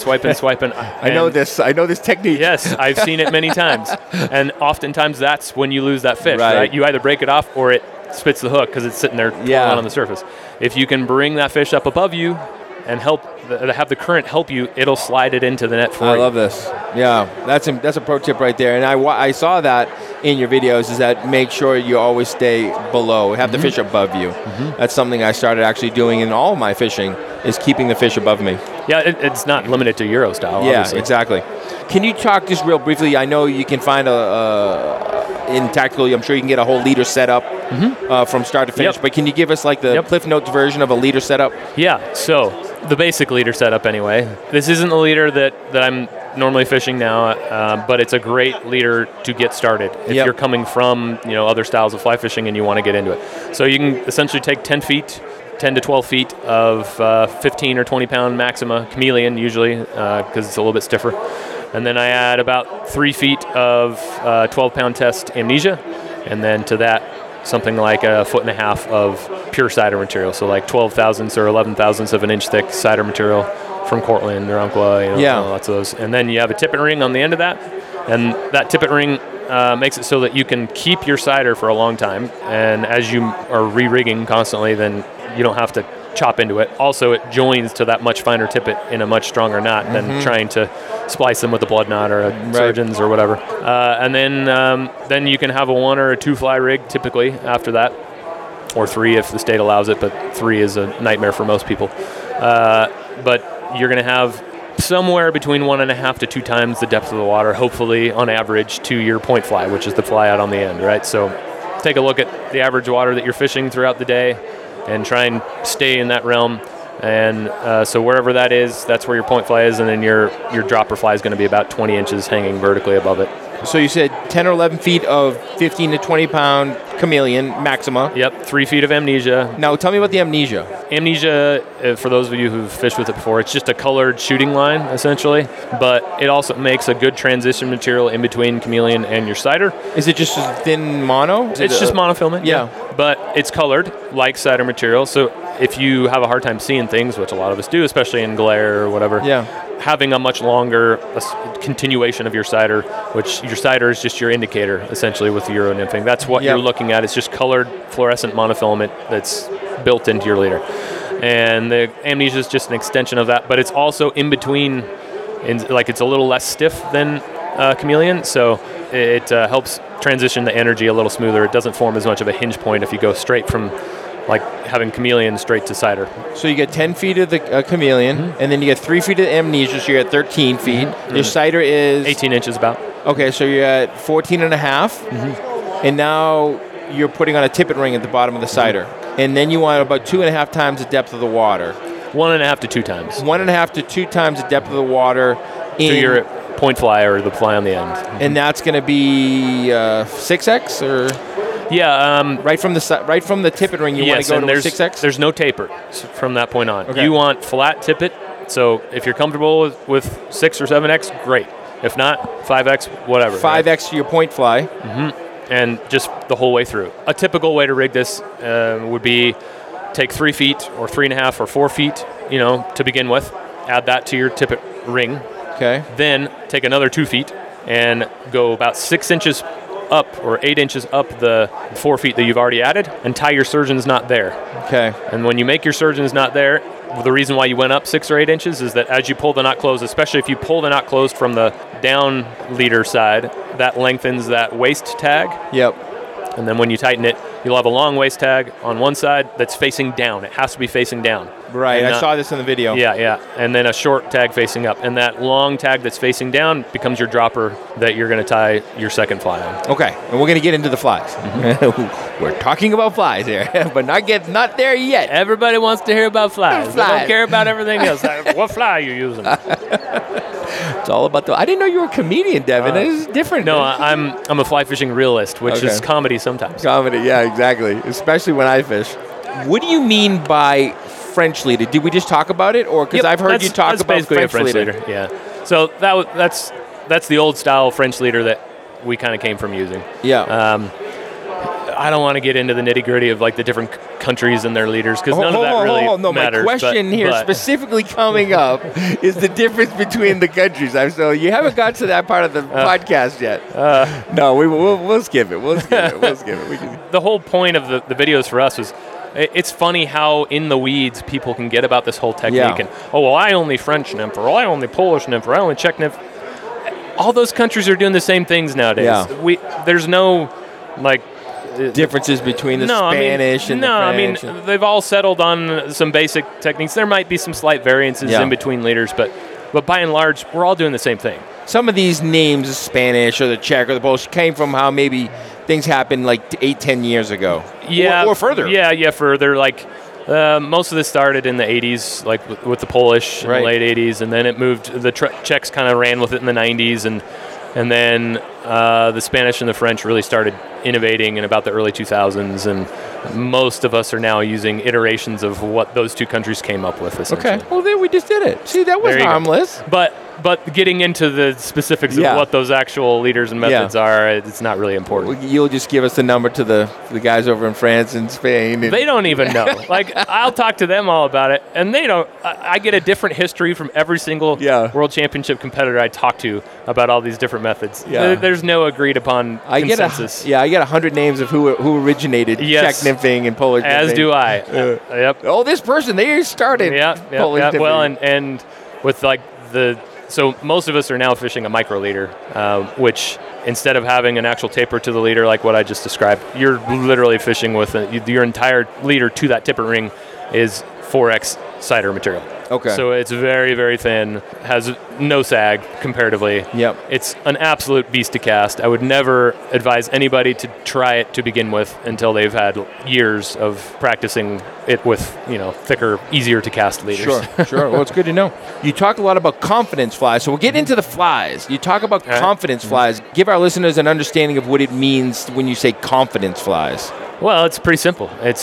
I know this technique. Yes, I've seen it many times. And oftentimes that's when you lose that fish, right? You either break it off or it spits the hook because it's sitting there on the surface. If you can bring that fish up above you and have the current help you, it'll slide it into the net for you. I love this. Yeah, that's a pro tip right there. And I saw that in your videos, is that make sure you always stay below, have the fish above you. That's something I started actually doing in all of my fishing, is keeping the fish above me. Yeah, it's not limited to Euro style, obviously. Yeah, exactly. Can you talk just real briefly? I know you can find in Tactical, I'm sure you can get a whole leader setup from start to finish, but can you give us like the Cliff Notes version of a leader setup? Yeah, so the basic leader setup anyway. This isn't the leader that I'm normally fishing now, but it's a great leader to get started if you're coming from other styles of fly fishing and you want to get into it. So you can essentially take 10 to 12 feet of 15 or 20 pound Maxima Chameleon usually, because it's a little bit stiffer. And then I add about 3 feet of 12 pound test Amnesia, and then to that something like 1.5 feet of pure cider material, so like 12 thousandths or 11 thousandths of an inch thick cider material from Cortland or Umpqua, lots of those. And then you have a tippet ring on the end of that, and that tippet ring makes it so that you can keep your cider for a long time, and as you are re-rigging constantly, then you don't have to chop into it. Also, it joins to that much finer tippet in a much stronger knot than trying to splice them with a blood knot or a surgeon's or whatever. And then you can have a 1 or a 2 fly rig typically after that, or 3 if the state allows it, but 3 is a nightmare for most people. But you're going to have somewhere between 1.5 to 2 times the depth of the water, hopefully on average, to your point fly, which is the fly out on the end, right? So take a look at the average water that you're fishing throughout the day and try and stay in that realm. And so wherever that is, that's where your point fly is, and then your dropper fly is going to be about 20 inches hanging vertically above it. So you said 10 or 11 feet of 15 to 20 pound chameleon maxima. Yep, 3 feet of amnesia. Now tell me about the amnesia. Amnesia, for those of you who've fished with it before, it's just a colored shooting line essentially, but it also makes a good transition material in between chameleon and your cider. Is it just thin mono? It's just monofilament. Yeah. But it's colored like cider material, so if you have a hard time seeing things, which a lot of us do, especially in glare or whatever, having a much longer continuation of your cider, which your cider is just your indicator, essentially, with Euro nymphing. That's what you're looking at. It's just colored fluorescent monofilament that's built into your leader. And the amnesia is just an extension of that, but it's also in between, it's a little less stiff than chameleon, so it helps transition the energy a little smoother. It doesn't form as much of a hinge point if you go straight from like having chameleon straight to cider. So you get 10 feet of the chameleon, and then you get 3 feet of amnesia, so you're at 13 feet. Your cider is 18 inches about. Okay, so you're at 14 and a half, and now you're putting on a tippet ring at the bottom of the cider. And then you want about 2.5 times the depth of the water. 1.5 to 2 times. 1.5 to 2 times the depth of the water to your point fly or the fly on the end. And that's going to be 6X or? Yeah, right from the tippet ring, you want to go to 6X? There's no taper from that point on. Okay. You want flat tippet, so if you're comfortable with 6 or 7X, great. If not, 5X, whatever. 5X right? To your point fly. And just the whole way through. A typical way to rig this would be take 3 feet or 3.5 or 4 feet, to begin with. Add that to your tippet ring. Okay. Then take another 2 feet and go about 6 inches up or 8 inches up the 4 feet that you've already added and tie your surgeon's knot there. Okay. And when you make your surgeon's knot there, the reason why you went up 6 or 8 inches is that as you pull the knot closed, especially if you pull the knot closed from the down leader side, that lengthens that waist tag. Yep. And then when you tighten it, you'll have a long waist tag on one side that's facing down. It has to be facing down. Right, I saw this in the video. Yeah. And then a short tag facing up. And that long tag that's facing down becomes your dropper that you're going to tie your second fly on. Okay, and we're going to get into the flies. We're talking about flies here, but not there yet. Everybody wants to hear about flies. They don't care about everything else. What fly are you using? It's all about I didn't know you were a comedian, Devin. This is different. No, I'm a fly fishing realist, which is comedy sometimes. Comedy, yeah, exactly. Especially when I fish. What do you mean by French leader? Did we just talk about it, or because I've heard you talk about French leader? Yeah. So that's the old style French leader that we kind of came from using. Yeah. I don't want to get into the nitty gritty of like the different countries and their leaders because none of that really matters. My question here specifically coming up is the difference between the countries. So you haven't got to that part of the podcast yet. No, we'll skip it. We'll skip it. The whole point of the videos for us was it's funny how in the weeds people can get about this whole technique and I only French nymph or I only Polish nymph or I only Czech nymph. All those countries are doing the same things nowadays. Yeah. There's no like differences between the Spanish and the French. I mean, they've all settled on some basic techniques. There might be some slight variances in between leaders, but by and large, we're all doing the same thing. Some of these names, the Spanish or the Czech or the Polish, came from how maybe things happened like 8-10 years ago. Yeah. Or further. Yeah, further. Like, most of this started in the 80s, like with the Polish in the late 80s, and then it moved. The Czechs kind of ran with it in the 90s, and then the Spanish and the French really started innovating in about the early 2000s, and most of us are now using iterations of what those two countries came up with, essentially. Okay, well then we just did it. See, that was harmless. But But getting into the specifics of what those actual leaders and methods are, it's not really important. You'll just give us the number to the guys over in France and Spain. They don't even know. Like, I'll talk to them all about it, and they don't. I get a different history from every single World Championship competitor I talk to about all these different methods. Yeah. There's no agreed upon consensus. I get 100 names of who originated Czech nymphing and Polish nymphing. As do I. Yep. Oh, this person, they started Polish nymphing. Well, and with like so most of us are now fishing a micro leader, which instead of having an actual taper to the leader like what I just described, you're literally fishing with your entire leader to that tipper ring is 4X cider material. Okay. So it's very, very thin, has no sag comparatively. Yep. It's an absolute beast to cast. I would never advise anybody to try it to begin with until they've had years of practicing it with, thicker, easier to cast leaders. Sure. Well, it's good to know. You talk a lot about confidence flies, so we'll get into the flies. You talk about confidence flies. Give our listeners an understanding of what it means when you say confidence flies. Well, it's pretty simple. It's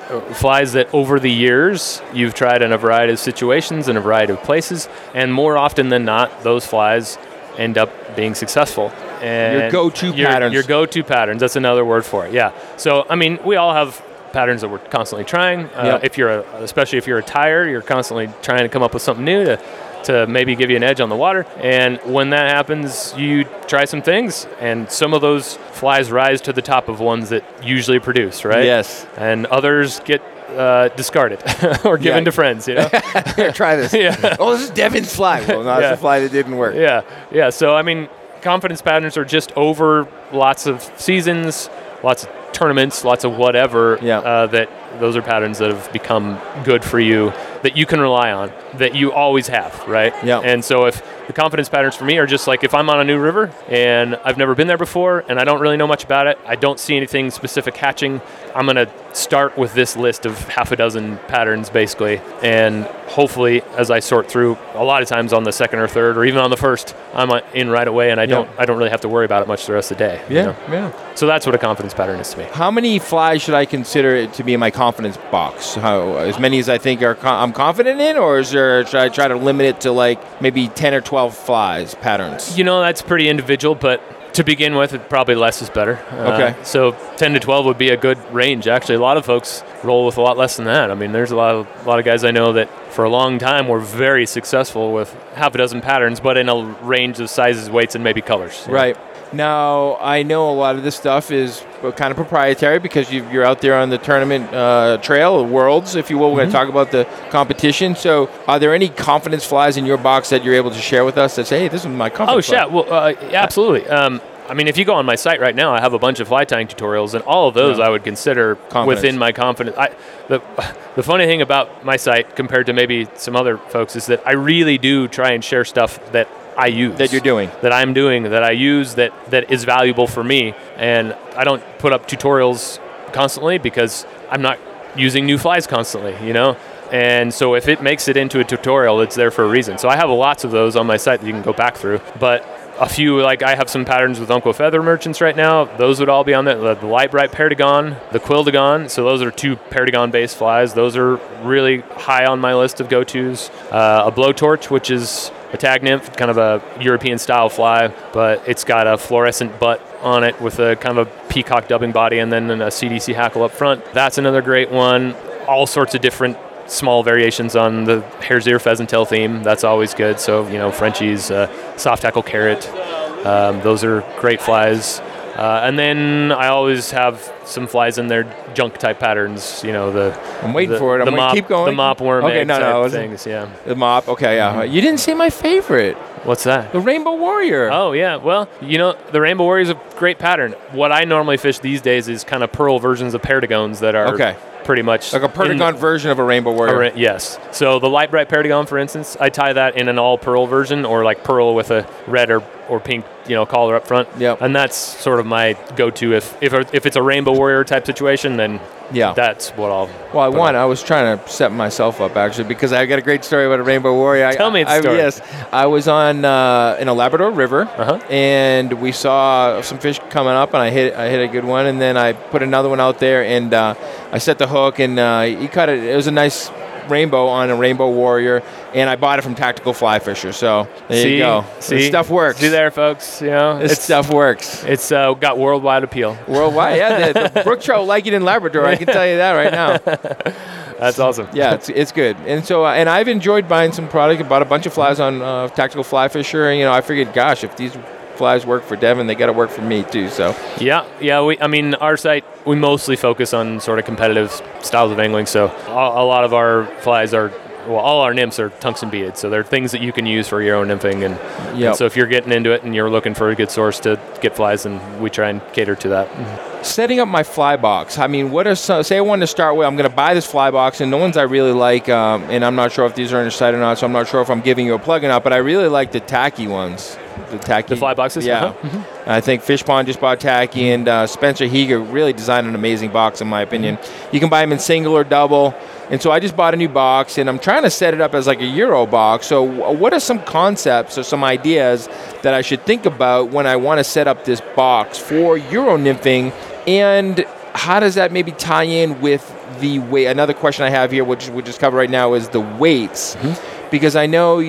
flies that over the years you've tried in a variety of situations in a variety of places, and more often than not, those flies end up being successful. And your go-to patterns. Your go-to patterns. That's another word for it. Yeah. So, I mean, we all have patterns that we're constantly trying. Especially if you're a tyer, you're constantly trying to come up with something new to maybe give you an edge on the water. And when that happens, you try some things, and some of those flies rise to the top of ones that usually produce, right? Yes. And others get discarded or given to friends, Here, try this. Oh, this is Devin's fly. Well, no, it's a fly that didn't work. Yeah. So, I mean, confidence patterns are just over lots of seasons, lots of tournaments, lots of whatever, that those are patterns that have become good for you, that you can rely on, that you always have, right? Yeah. And so if the confidence patterns for me are just like if I'm on a new river and I've never been there before and I don't really know much about it, I don't see anything specific hatching, I'm going to start with this list of half a dozen patterns basically, and hopefully as I sort through, a lot of times on the second or third or even on the first, I'm in right away and I don't really have to worry about it much the rest of the day. Yeah. So that's what a confidence pattern is to me. How many flies should I consider it to be in my confidence box? As many as I think I'm confident in, or should I try to limit it to like maybe 10 or 12 flies patterns? That's pretty individual, but to begin with, probably less is better. Okay. So 10 to 12 would be a good range. Actually, a lot of folks roll with a lot less than that. I mean, there's a lot of guys I know that for a long time were very successful with half a dozen patterns, but in a range of sizes, weights, and maybe colors. Right. Now, I know a lot of this stuff is kind of proprietary because you're out there on the tournament trail, worlds, if you will. We're going to talk about the competition. So are there any confidence flies in your box that you're able to share with us that say, hey, this is my confidence fly? Well, absolutely. I mean, if you go on my site right now, I have a bunch of fly tying tutorials, and all of those I would consider within my confidence. The funny thing about my site compared to maybe some other folks is that I really do try and share stuff that I use. That you're doing. That I'm doing, that I use, that is valuable for me. And I don't put up tutorials constantly because I'm not using new flies constantly, And so if it makes it into a tutorial, it's there for a reason. So I have lots of those on my site that you can go back through. But a few, like I have some patterns with Umpqua Feather Merchants right now. Those would all be on there. The Light Bright Perdigon, the Quildagon. So those are two Perdigon-based flies. Those are really high on my list of go-tos. A Blowtorch, which is a tag nymph, kind of a European-style fly, but it's got a fluorescent butt on it with a kind of a peacock dubbing body and then a CDC hackle up front. That's another great one. All sorts of different small variations on the hare's ear pheasant tail theme. That's always good. So, Frenchies, soft tackle carrot. Those are great flies. And then I always have some flies in their junk type patterns. I'm waiting for it. I'm going to keep going. The mop worm type things. Yeah. The mop. Okay. Yeah. You didn't say my favorite. What's that? The Rainbow Warrior. Oh yeah. Well, the Rainbow Warrior is a great pattern. What I normally fish these days is kind of pearl versions of Perdigons that are pretty much like a Perdigon version of a Rainbow Warrior. Yes. So the Light Bright Perdigon, for instance, I tie that in an all pearl version, or like pearl with a red or pink, collar up front. Yep. And that's sort of my go-to. If it's a Rainbow Warrior type situation, then that's what I'll. Well, I was trying to set myself up actually because I got a great story about a Rainbow Warrior. Tell me the story. Yes, I was on in a Labrador River, and we saw some fish coming up, and I hit a good one, and then I put another one out there, and I set the hook, and he caught it. It was a nice rainbow on a Rainbow Warrior, and I bought it from Tactical Fly Fisher. So there you go. See, stuff works. See there, folks. You know, this stuff works. It's got worldwide appeal. Worldwide, yeah. The brook trout like it in Labrador. I can tell you that right now. That's awesome. Yeah, it's good. And so, and I've enjoyed buying some product. I bought a bunch of flies on Tactical Fly Fisher. And, I figured, gosh, if these flies work for Devin, they got to work for me too. So yeah. Our site, we mostly focus on sort of competitive styles of angling. So a lot of our flies are, all our nymphs are tungsten beaded. So they're things that you can use for your own nymphing. And so if you're getting into it and you're looking for a good source to get flies, then we try and cater to that. Mm-hmm. Setting up my fly box. I mean, what are some, say I wanted to start with, I'm going to buy this fly box, and the ones I really like, and I'm not sure if these are on your site or not, so I'm not sure if I'm giving you a plug or not, but I really like the tacky ones. The fly boxes? Yeah. Uh-huh. Mm-hmm. I think Fish Pond just bought tacky, and Spencer Higa really designed an amazing box, in my opinion. You can buy them in single or double. And so I just bought a new box, and I'm trying to set it up as like a Euro box. So what are some concepts or some ideas that I should think about when I want to set up this box for Euro nymphing? And how does that maybe tie in with the weight? Another question I have here, which we'll just cover right now, is the weights. Mm-hmm. Because I know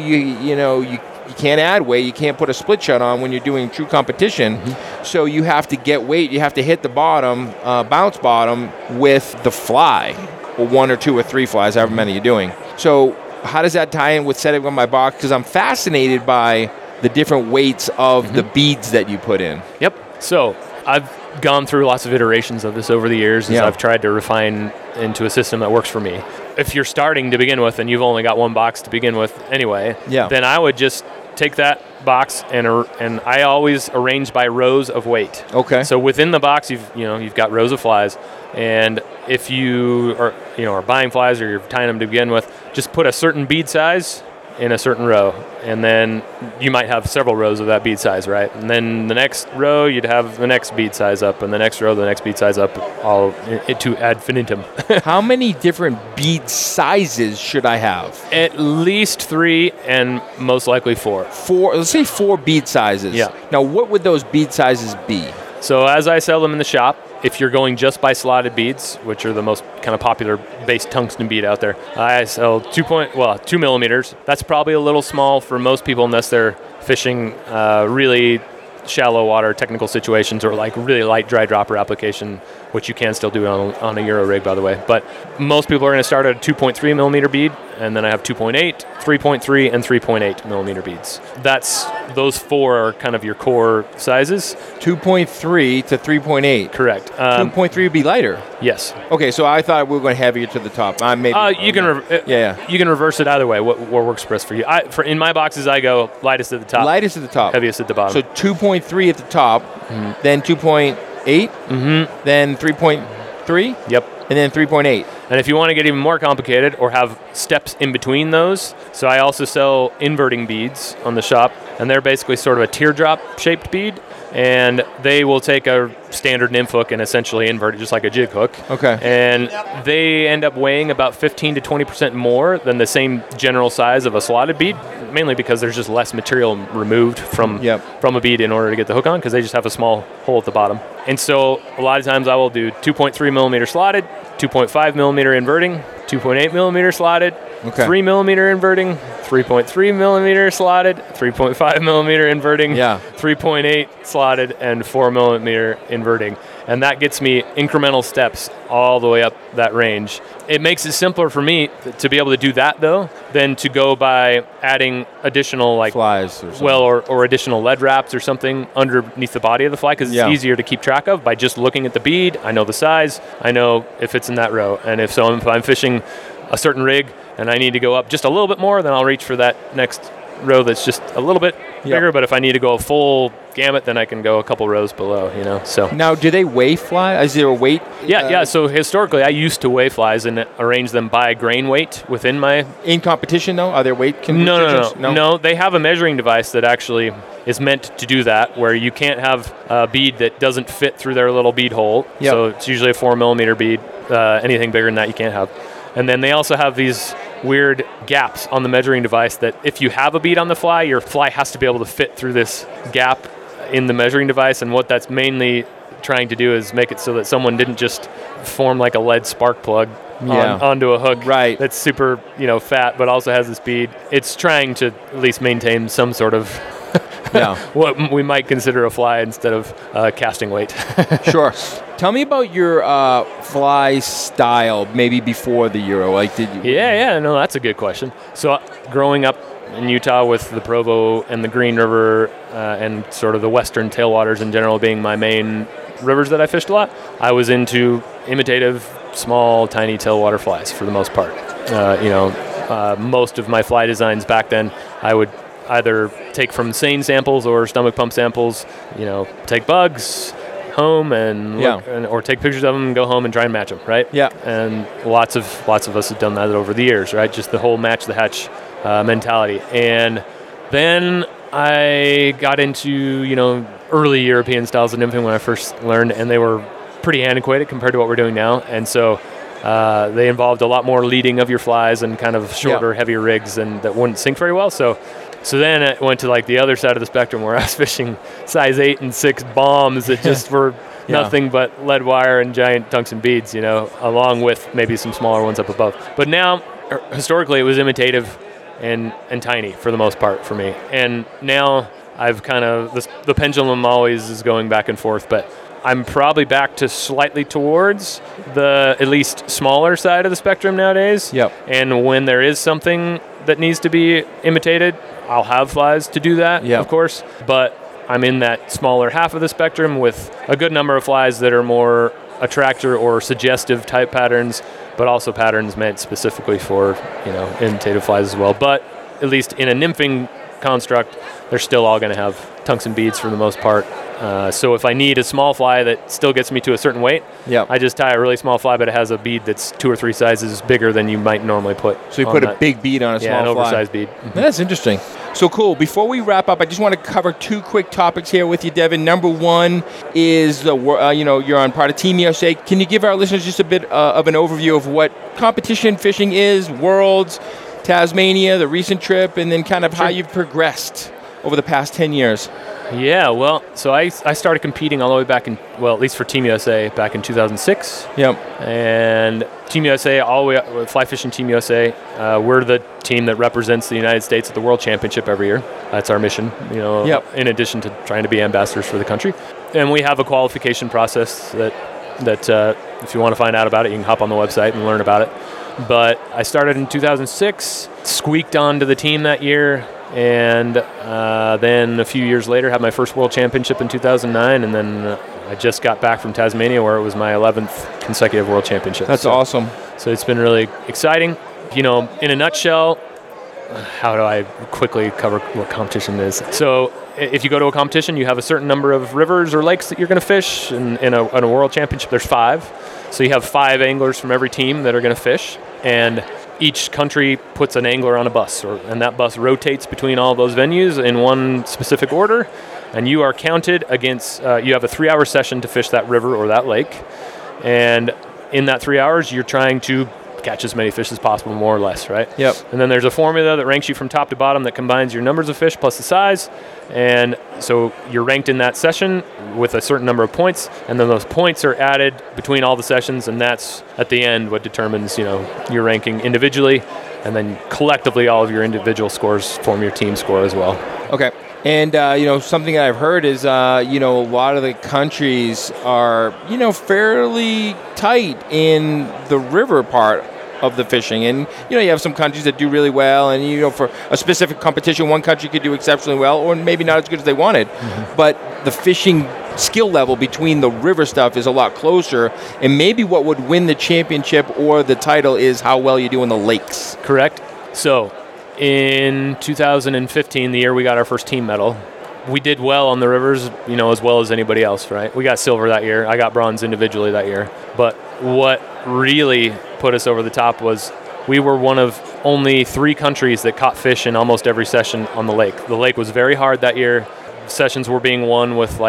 you can't add weight. You can't put a split shot on when you're doing true competition. Mm-hmm. So you have to get weight. You have to hit the bottom, bounce bottom with the fly. Or one or two or three flies, however many you're doing. So how does that tie in with setting up my box? Because I'm fascinated by the different weights of the beads that you put in. Yep. So I've gone through lots of iterations of this over the years as I've tried to refine into a system that works for me. If you're starting to begin with and you've only got one box to begin with anyway, then I would just take that box and I always arrange by rows of weight. Okay. So within the box, you've got rows of flies, and if you are buying flies or you're tying them to begin with, just put a certain bead size in a certain row, and then you might have several rows of that bead size, right? And then the next row, you'd have the next bead size up, and the next row, the next bead size up, all to ad infinitum. How many different bead sizes should I have? At least 3, and most likely 4. 4. Let's say 4 bead sizes. Yeah. Now, what would those bead sizes be? So as I sell them in the shop, if you're going just by slotted beads, which are the most kind of popular base tungsten bead out there, I sell 2 millimeters. That's probably a little small for most people unless they're fishing really shallow water technical situations or like really light dry dropper application, which you can still do on a Euro rig, by the way. But most people are going to start at a 2.3 millimeter bead, and then I have 2.8, 3.3, and 3.8 millimeter beads. Those 4 are kind of your core sizes. 2.3 to 3.8. Correct. 2.3 would be lighter. Yes. Okay, so I thought we were going heavier to the top. You can reverse it either way. What works best for you? In my boxes, I go lightest at the top. Lightest at the top. Heaviest at the bottom. So 2.3 at the top, then 2.8, then 3.3. Yep. And then 3.8. And if you want to get even more complicated or have steps in between those, so I also sell inverting beads on the shop, and they're basically sort of a teardrop shaped bead, and they will take a standard nymph hook and essentially invert it just like a jig hook. Okay. And they end up weighing about 15 to 20% more than the same general size of a slotted bead, mainly because there's just less material removed from a bead in order to get the hook on, because they just have a small hole at the bottom. And so a lot of times I will do 2.3 millimeter slotted, 2.5 millimeter inverting, 2.8 millimeter slotted, 3 millimeter inverting, 3.3 millimeter slotted, 3.5 millimeter inverting, 3.8 slotted, and 4 millimeter inverting. And that gets me incremental steps all the way up that range. It makes it simpler for me to be able to do that, though, than to go by adding additional flies or something. or additional lead wraps or something underneath the body of the fly, because it's easier to keep track of by just looking at the bead. I know the size. I know if it's in that row. And if I'm fishing a certain rig and I need to go up just a little bit more, then I'll reach for that next row that's just a little bit bigger. But if I need to go a full gamut, then I can go a couple rows below, So now, do they weigh fly? Is there a weight? Yeah. So historically, I used to weigh flies and arrange them by grain weight within my. In competition, though, are there weight? No. They have a measuring device that actually is meant to do that, where you can't have a bead that doesn't fit through their little bead hole. So it's usually a 4 millimeter bead. Anything bigger than that, you can't have. And then they also have these weird gaps on the measuring device that if you have a bead on the fly, your fly has to be able to fit through this gap in the measuring device. And what that's mainly trying to do is make it so that someone didn't just form like a lead spark plug onto a hook that's super, fat, but also has the speed. It's trying to at least maintain some sort of what we might consider a fly instead of casting weight. Sure. Tell me about your fly style, maybe before the Euro. Like, did you? No, that's a good question. So, growing up in Utah with the Provo and the Green River and sort of the western tailwaters in general being my main rivers that I fished a lot, I was into imitative, small, tiny tailwater flies for the most part. Most of my fly designs back then, I would either take from seine samples or stomach pump samples, take bugs home and look, or take pictures of them and go home and try and match them, right? Yeah. And lots of us have done that over the years, right? Just the whole match the hatch mentality. And then I got into, early European styles of nymphing when I first learned, and they were pretty antiquated compared to what we're doing now. And so they involved a lot more leading of your flies and kind of shorter, heavier rigs, and that wouldn't sink very well. So then it went to like the other side of the spectrum where I was fishing size 8 and 6 bombs that just were nothing but lead wire and giant tungsten beads, along with maybe some smaller ones up above. But now, historically, it was imitative and tiny for the most part for me. And now I've kind of, the pendulum always is going back and forth, but I'm probably back to slightly towards the at least smaller side of the spectrum nowadays. Yep. And when there is something that needs to be imitated, I'll have flies to do that, of course. But I'm in that smaller half of the spectrum with a good number of flies that are more attractor or suggestive type patterns, but also patterns meant specifically for, imitative flies as well. But at least in a nymphing construct, they're still all going to have tungsten beads for the most part. So if I need a small fly that still gets me to a certain weight, I just tie a really small fly, but it has a bead that's 2 or 3 sizes bigger than you might normally put. So you put a big bead on a small fly. Yeah, an oversized bead. That's interesting. So cool. Before we wrap up, I just want to cover 2 quick topics here with you, Devin. Number one is you're on part of Team USA. Can you give our listeners just a bit of an overview of what competition fishing is, Worlds, Tasmania, the recent trip, and then kind of how you've progressed over the past 10 years? Yeah, well, so I started competing all the way back at least for Team USA back in 2006. Yep. And Team USA, all the way up, Fly Fishing Team USA, we're the team that represents the United States at the World Championship every year. That's our mission, in addition to trying to be ambassadors for the country. And we have a qualification process that if you want to find out about it, you can hop on the website and learn about it. But I started in 2006, squeaked onto the team that year, and then a few years later had my first World Championship in 2009, and then I just got back from Tasmania where it was my 11th consecutive World Championship. That's awesome. So it's been really exciting. In a nutshell, how do I quickly cover what competition is? So if you go to a competition, you have a certain number of rivers or lakes that you're going to fish. In a World Championship, there's 5. So you have 5 anglers from every team that are going to fish, and each country puts an angler on a bus, and that bus rotates between all those venues in one specific order, and you are counted against, you have a 3-hour session to fish that river or that lake, and in that 3 hours, you're trying to catch as many fish as possible, more or less, right? Yep. And then there's a formula that ranks you from top to bottom that combines your numbers of fish plus the size, and so you're ranked in that session with a certain number of points, and then those points are added between all the sessions, and that's at the end what determines your ranking individually, and then collectively all of your individual scores form your team score as well. Okay. And, something that I've heard is, a lot of the countries are, fairly tight in the river part of the fishing. And, you have some countries that do really well. And, for a specific competition, one country could do exceptionally well or maybe not as good as they wanted. Mm-hmm. But the fishing skill level between the river stuff is a lot closer. And maybe what would win the championship or the title is how well you do in the lakes. Correct. So in 2015, the year we got our first team medal, we did well on the rivers, as well as anybody else, right? We got silver that year. I got bronze individually that year. But what really put us over the top was we were one of only 3 countries that caught fish in almost every session on the lake. The lake was very hard that year. Sessions were being won with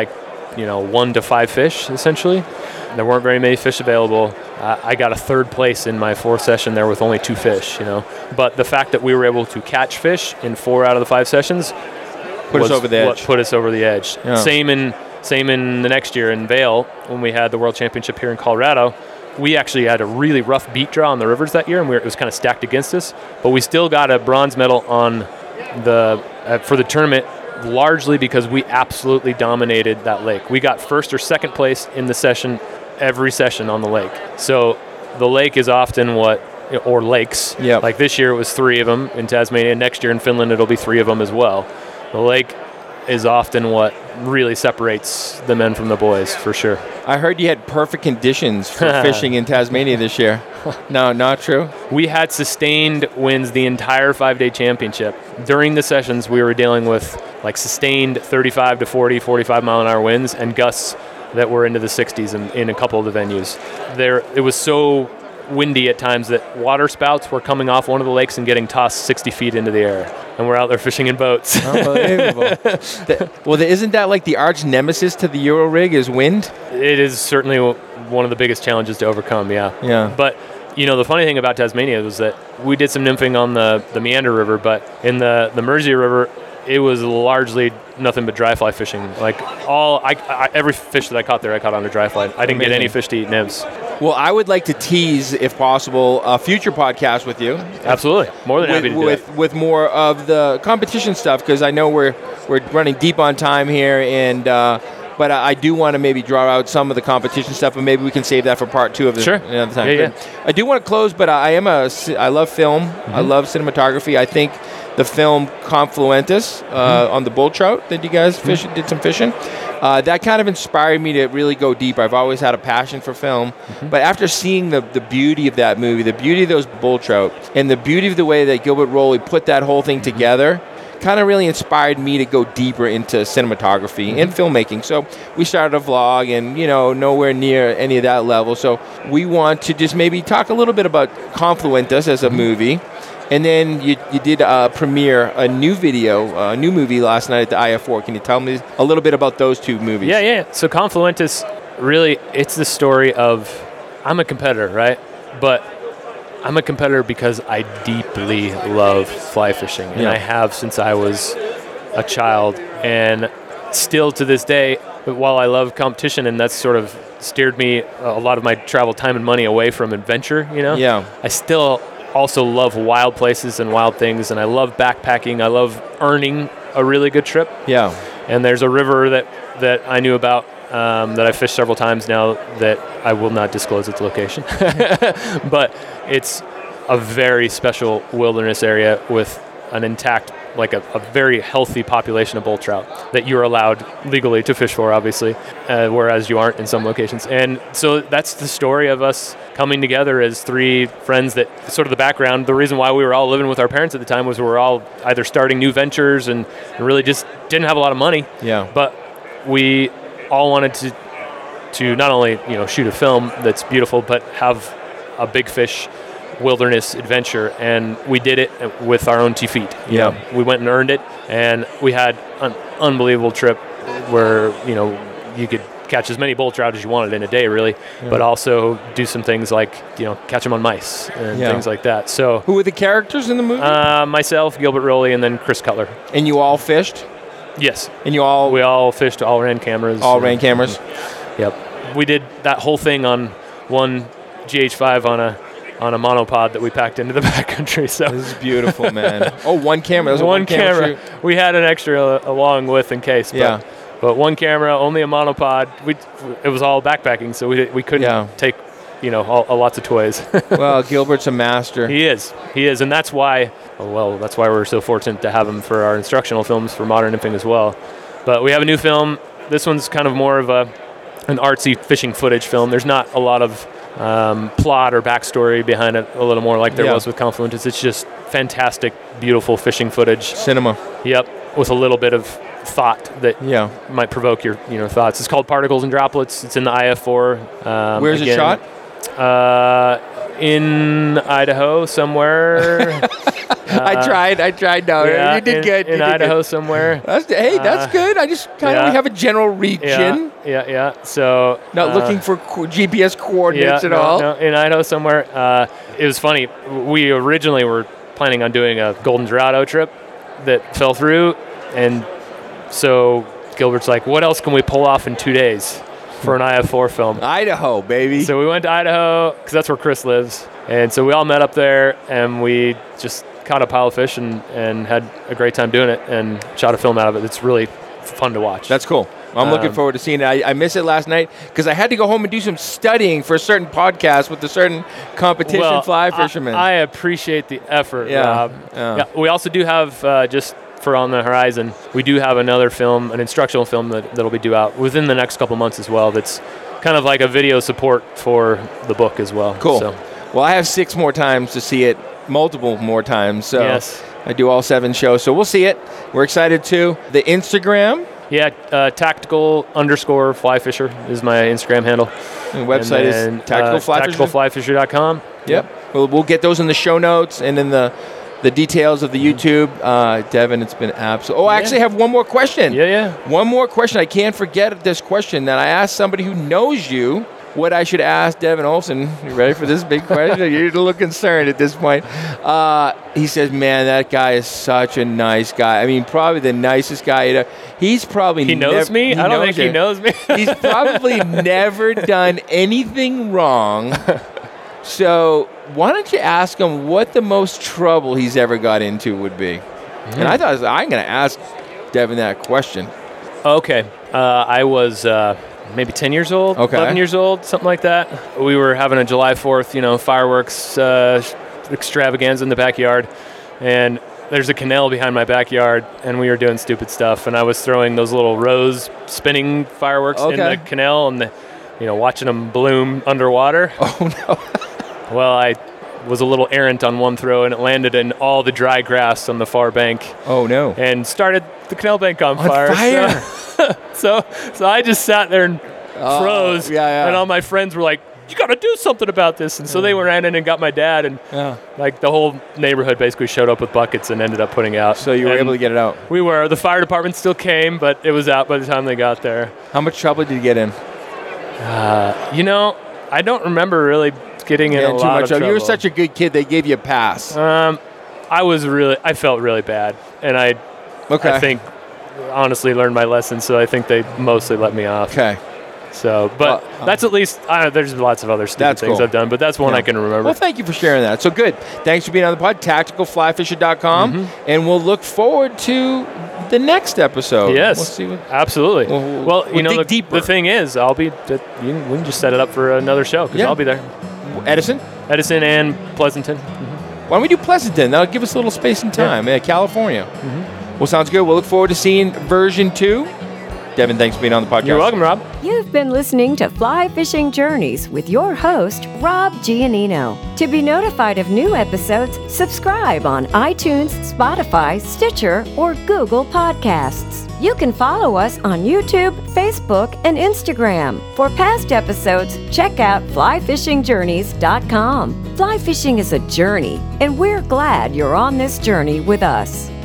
1 to 5 fish, essentially. There weren't very many fish available. I got a 3rd place in my 4th session there with only 2 fish, But the fact that we were able to catch fish in 4 out of the 5 sessions put us over the edge. What put us over the edge. Yeah. Same in Same in the next year in Vail, when we had the World Championship here in Colorado. We actually had a really rough beat draw on the rivers that year, and it was kind of stacked against us. But we still got a bronze medal on for the tournament, largely because we absolutely dominated that lake. We got first or second place in the session, every session on the lake. So the lake is often or lakes. Yep. Like this year it was 3 of them in Tasmania. Next year in Finland it'll be 3 of them as well. The lake is often what really separates the men from the boys, for sure. I heard you had perfect conditions for fishing in Tasmania this year. No, not true? We had sustained winds the entire 5-day championship. During the sessions, we were dealing with like sustained 35 to 40, 45 mile an hour winds and gusts that were into the 60s in a couple of the venues. It was so windy at times that water spouts were coming off one of the lakes and getting tossed 60 feet into the air. And we're out there fishing in boats. Unbelievable. Isn't that like the arch nemesis to the Euro rig is wind? It is certainly one of the biggest challenges to overcome, yeah. Yeah. But, the funny thing about Tasmania was that we did some nymphing on the Meander River, but in the Mersey River, it was largely nothing but dry fly fishing. Like every fish that I caught there, I caught on a dry fly. I didn't get any fish to eat nymphs. Well, I would like to tease, if possible, a future podcast with you. Absolutely, more than happy to do it. With more of the competition stuff, because I know we're running deep on time here, and but I do want to maybe draw out some of the competition stuff, and maybe we can save that for part 2 of the another time. Yeah. I do want to close, but I love film. Mm-hmm. I love cinematography. I think the film Confluentus on the bull trout that you guys did some fishing, that kind of inspired me to really go deep. I've always had a passion for film, but after seeing the beauty of that movie, the beauty of those bull trout, and the beauty of the way that Gilbert Rowley put that whole thing together, kind of really inspired me to go deeper into cinematography and filmmaking. So we started a vlog, and nowhere near any of that level. So we want to just maybe talk a little bit about Confluentus as a movie. And then you did premiere a new movie last night at the IF4. Can you tell me a little bit about those 2 movies? Yeah. So Confluentus, really, it's the story of, I'm a competitor, right? But I'm a competitor because I deeply love fly fishing. And I have since I was a child. And still to this day, while I love competition, and that's sort of steered me a lot of my travel time and money away from adventure, Yeah. I still also love wild places and wild things, and I love backpacking. I love earning a really good trip. Yeah. And there's a river that I knew about that I've fished several times now that I will not disclose its location. But it's a very special wilderness area with an intact, like a very healthy population of bull trout that you're allowed legally to fish for, obviously, whereas you aren't in some locations. And so that's the story of us coming together as 3 friends. That sort of the background. The reason why we were all living with our parents at the time was we were all either starting new ventures and really just didn't have a lot of money. Yeah. But we all wanted to not only shoot a film that's beautiful, but have a big fish wilderness adventure, and we did it with our own 2 feet. We went and earned it, and we had an unbelievable trip where you could catch as many bull trout as you wanted in a day, really, but also do some things like catch them on mice and things like that. So who were the characters in the movie? Myself, Gilbert Rowley, and then Chris Cutler. And you all fished? Yes. And we all fished, all ran cameras. All ran cameras? Yep. We did that whole thing on one GH5 on a monopod that we packed into the backcountry. So this is beautiful, man. One camera. That was one camera. We had an extra along with in case. But one camera, only a monopod. It was all backpacking, so we couldn't take lots of toys. Well, Gilbert's a master. He is, and that's why we're so fortunate to have him for our instructional films for modern nymphing as well. But we have a new film. This one's kind of more of an artsy fishing footage film. There's not a lot of plot or backstory behind it, a little more like there was with Confluentus. It's just fantastic, beautiful fishing footage. Cinema. Yep, with a little bit of thought that might provoke your thoughts. It's called Particles and Droplets. It's in the IF4. Where's it shot? In Idaho somewhere. I tried. No, you did good. In Idaho somewhere. That's good. I just kind of have a general region. Yeah. So not looking for GPS coordinates at all. No, in Idaho somewhere. It was funny. We originally were planning on doing a Golden Dorado trip that fell through, and so Gilbert's like, what else can we pull off in 2 days for an IF4 film? Idaho, baby. So we went to Idaho because that's where Chris lives. And so we all met up there, and we just caught a pile of fish and had a great time doing it and shot a film out of it. It's really fun to watch. That's cool. I'm looking forward to seeing it. I missed it last night because I had to go home and do some studying for a certain podcast with a certain competition fly fisherman. I appreciate the effort, Rob. Yeah. We also do have, just for On the Horizon, we do have another film, an instructional film that'll be due out within the next couple months as well. That's kind of like a video support for the book as well. Cool. So. Well, I have 6 more times to see it, multiple more times. So yes. I do all 7 shows, so we'll see it. We're excited too. The Instagram. Yeah, tactical_flyfisher is my Instagram handle. And the website is tacticalflyfisher.com. Yep. We'll get those in the show notes and in the details of the YouTube. Devin, it's been absolute. Oh, I actually have one more question. Yeah. One more question. I can't forget this question that I asked somebody who knows you what I should ask Devin Olson. You ready for this big question? You're a little concerned at this point. He says, man, that guy is such a nice guy. I mean, probably the nicest guy. He's probably He knows me? I don't think he knows me. He's probably never done anything wrong. So why don't you ask him what the most trouble he's ever got into would be? And I thought, I'm going to ask Devin that question. Okay. I was maybe 10 years old, 11 years old, something like that. We were having a July 4th, fireworks extravaganza in the backyard. And there's a canal behind my backyard, and we were doing stupid stuff. And I was throwing those little rose spinning fireworks in the canal and, watching them bloom underwater. Oh, no. Well, I was a little errant on one throw, and it landed in all the dry grass on the far bank. Oh, no. And started the canal bank on fire. So I just sat there and froze. And all my friends were like, you got to do something about this. And so they ran in and got my dad, and like the whole neighborhood basically showed up with buckets and ended up putting it out. So you were able to get it out? We were. The fire department still came, but it was out by the time they got there. How much trouble did you get in? I don't remember really getting in a lot of trouble. You were such a good kid, they gave you a pass. I felt really bad. And I think, honestly, learned my lesson, so I think they mostly let me off. Okay. So, but that's at least, there's lots of other stupid things I've done, but that's one I can remember. Well, thank you for sharing that. So good. Thanks for being on the pod, tacticalflyfisher.com, and we'll look forward to the next episode. Yes, we'll see absolutely. The thing is, we can just set it up for another show, because I'll be there. Edison and Pleasanton. Why don't we do Pleasanton? That'll give us a little space and time. Yeah, California. Well, sounds good. We'll look forward to seeing version 2. Devin, thanks for being on the podcast. You're welcome, Rob. You've been listening to Fly Fishing Journeys with your host, Rob Giannino. To be notified of new episodes, subscribe on iTunes, Spotify, Stitcher, or Google Podcasts. You can follow us on YouTube, Facebook, and Instagram. For past episodes, check out flyfishingjourneys.com. Fly fishing is a journey, and we're glad you're on this journey with us.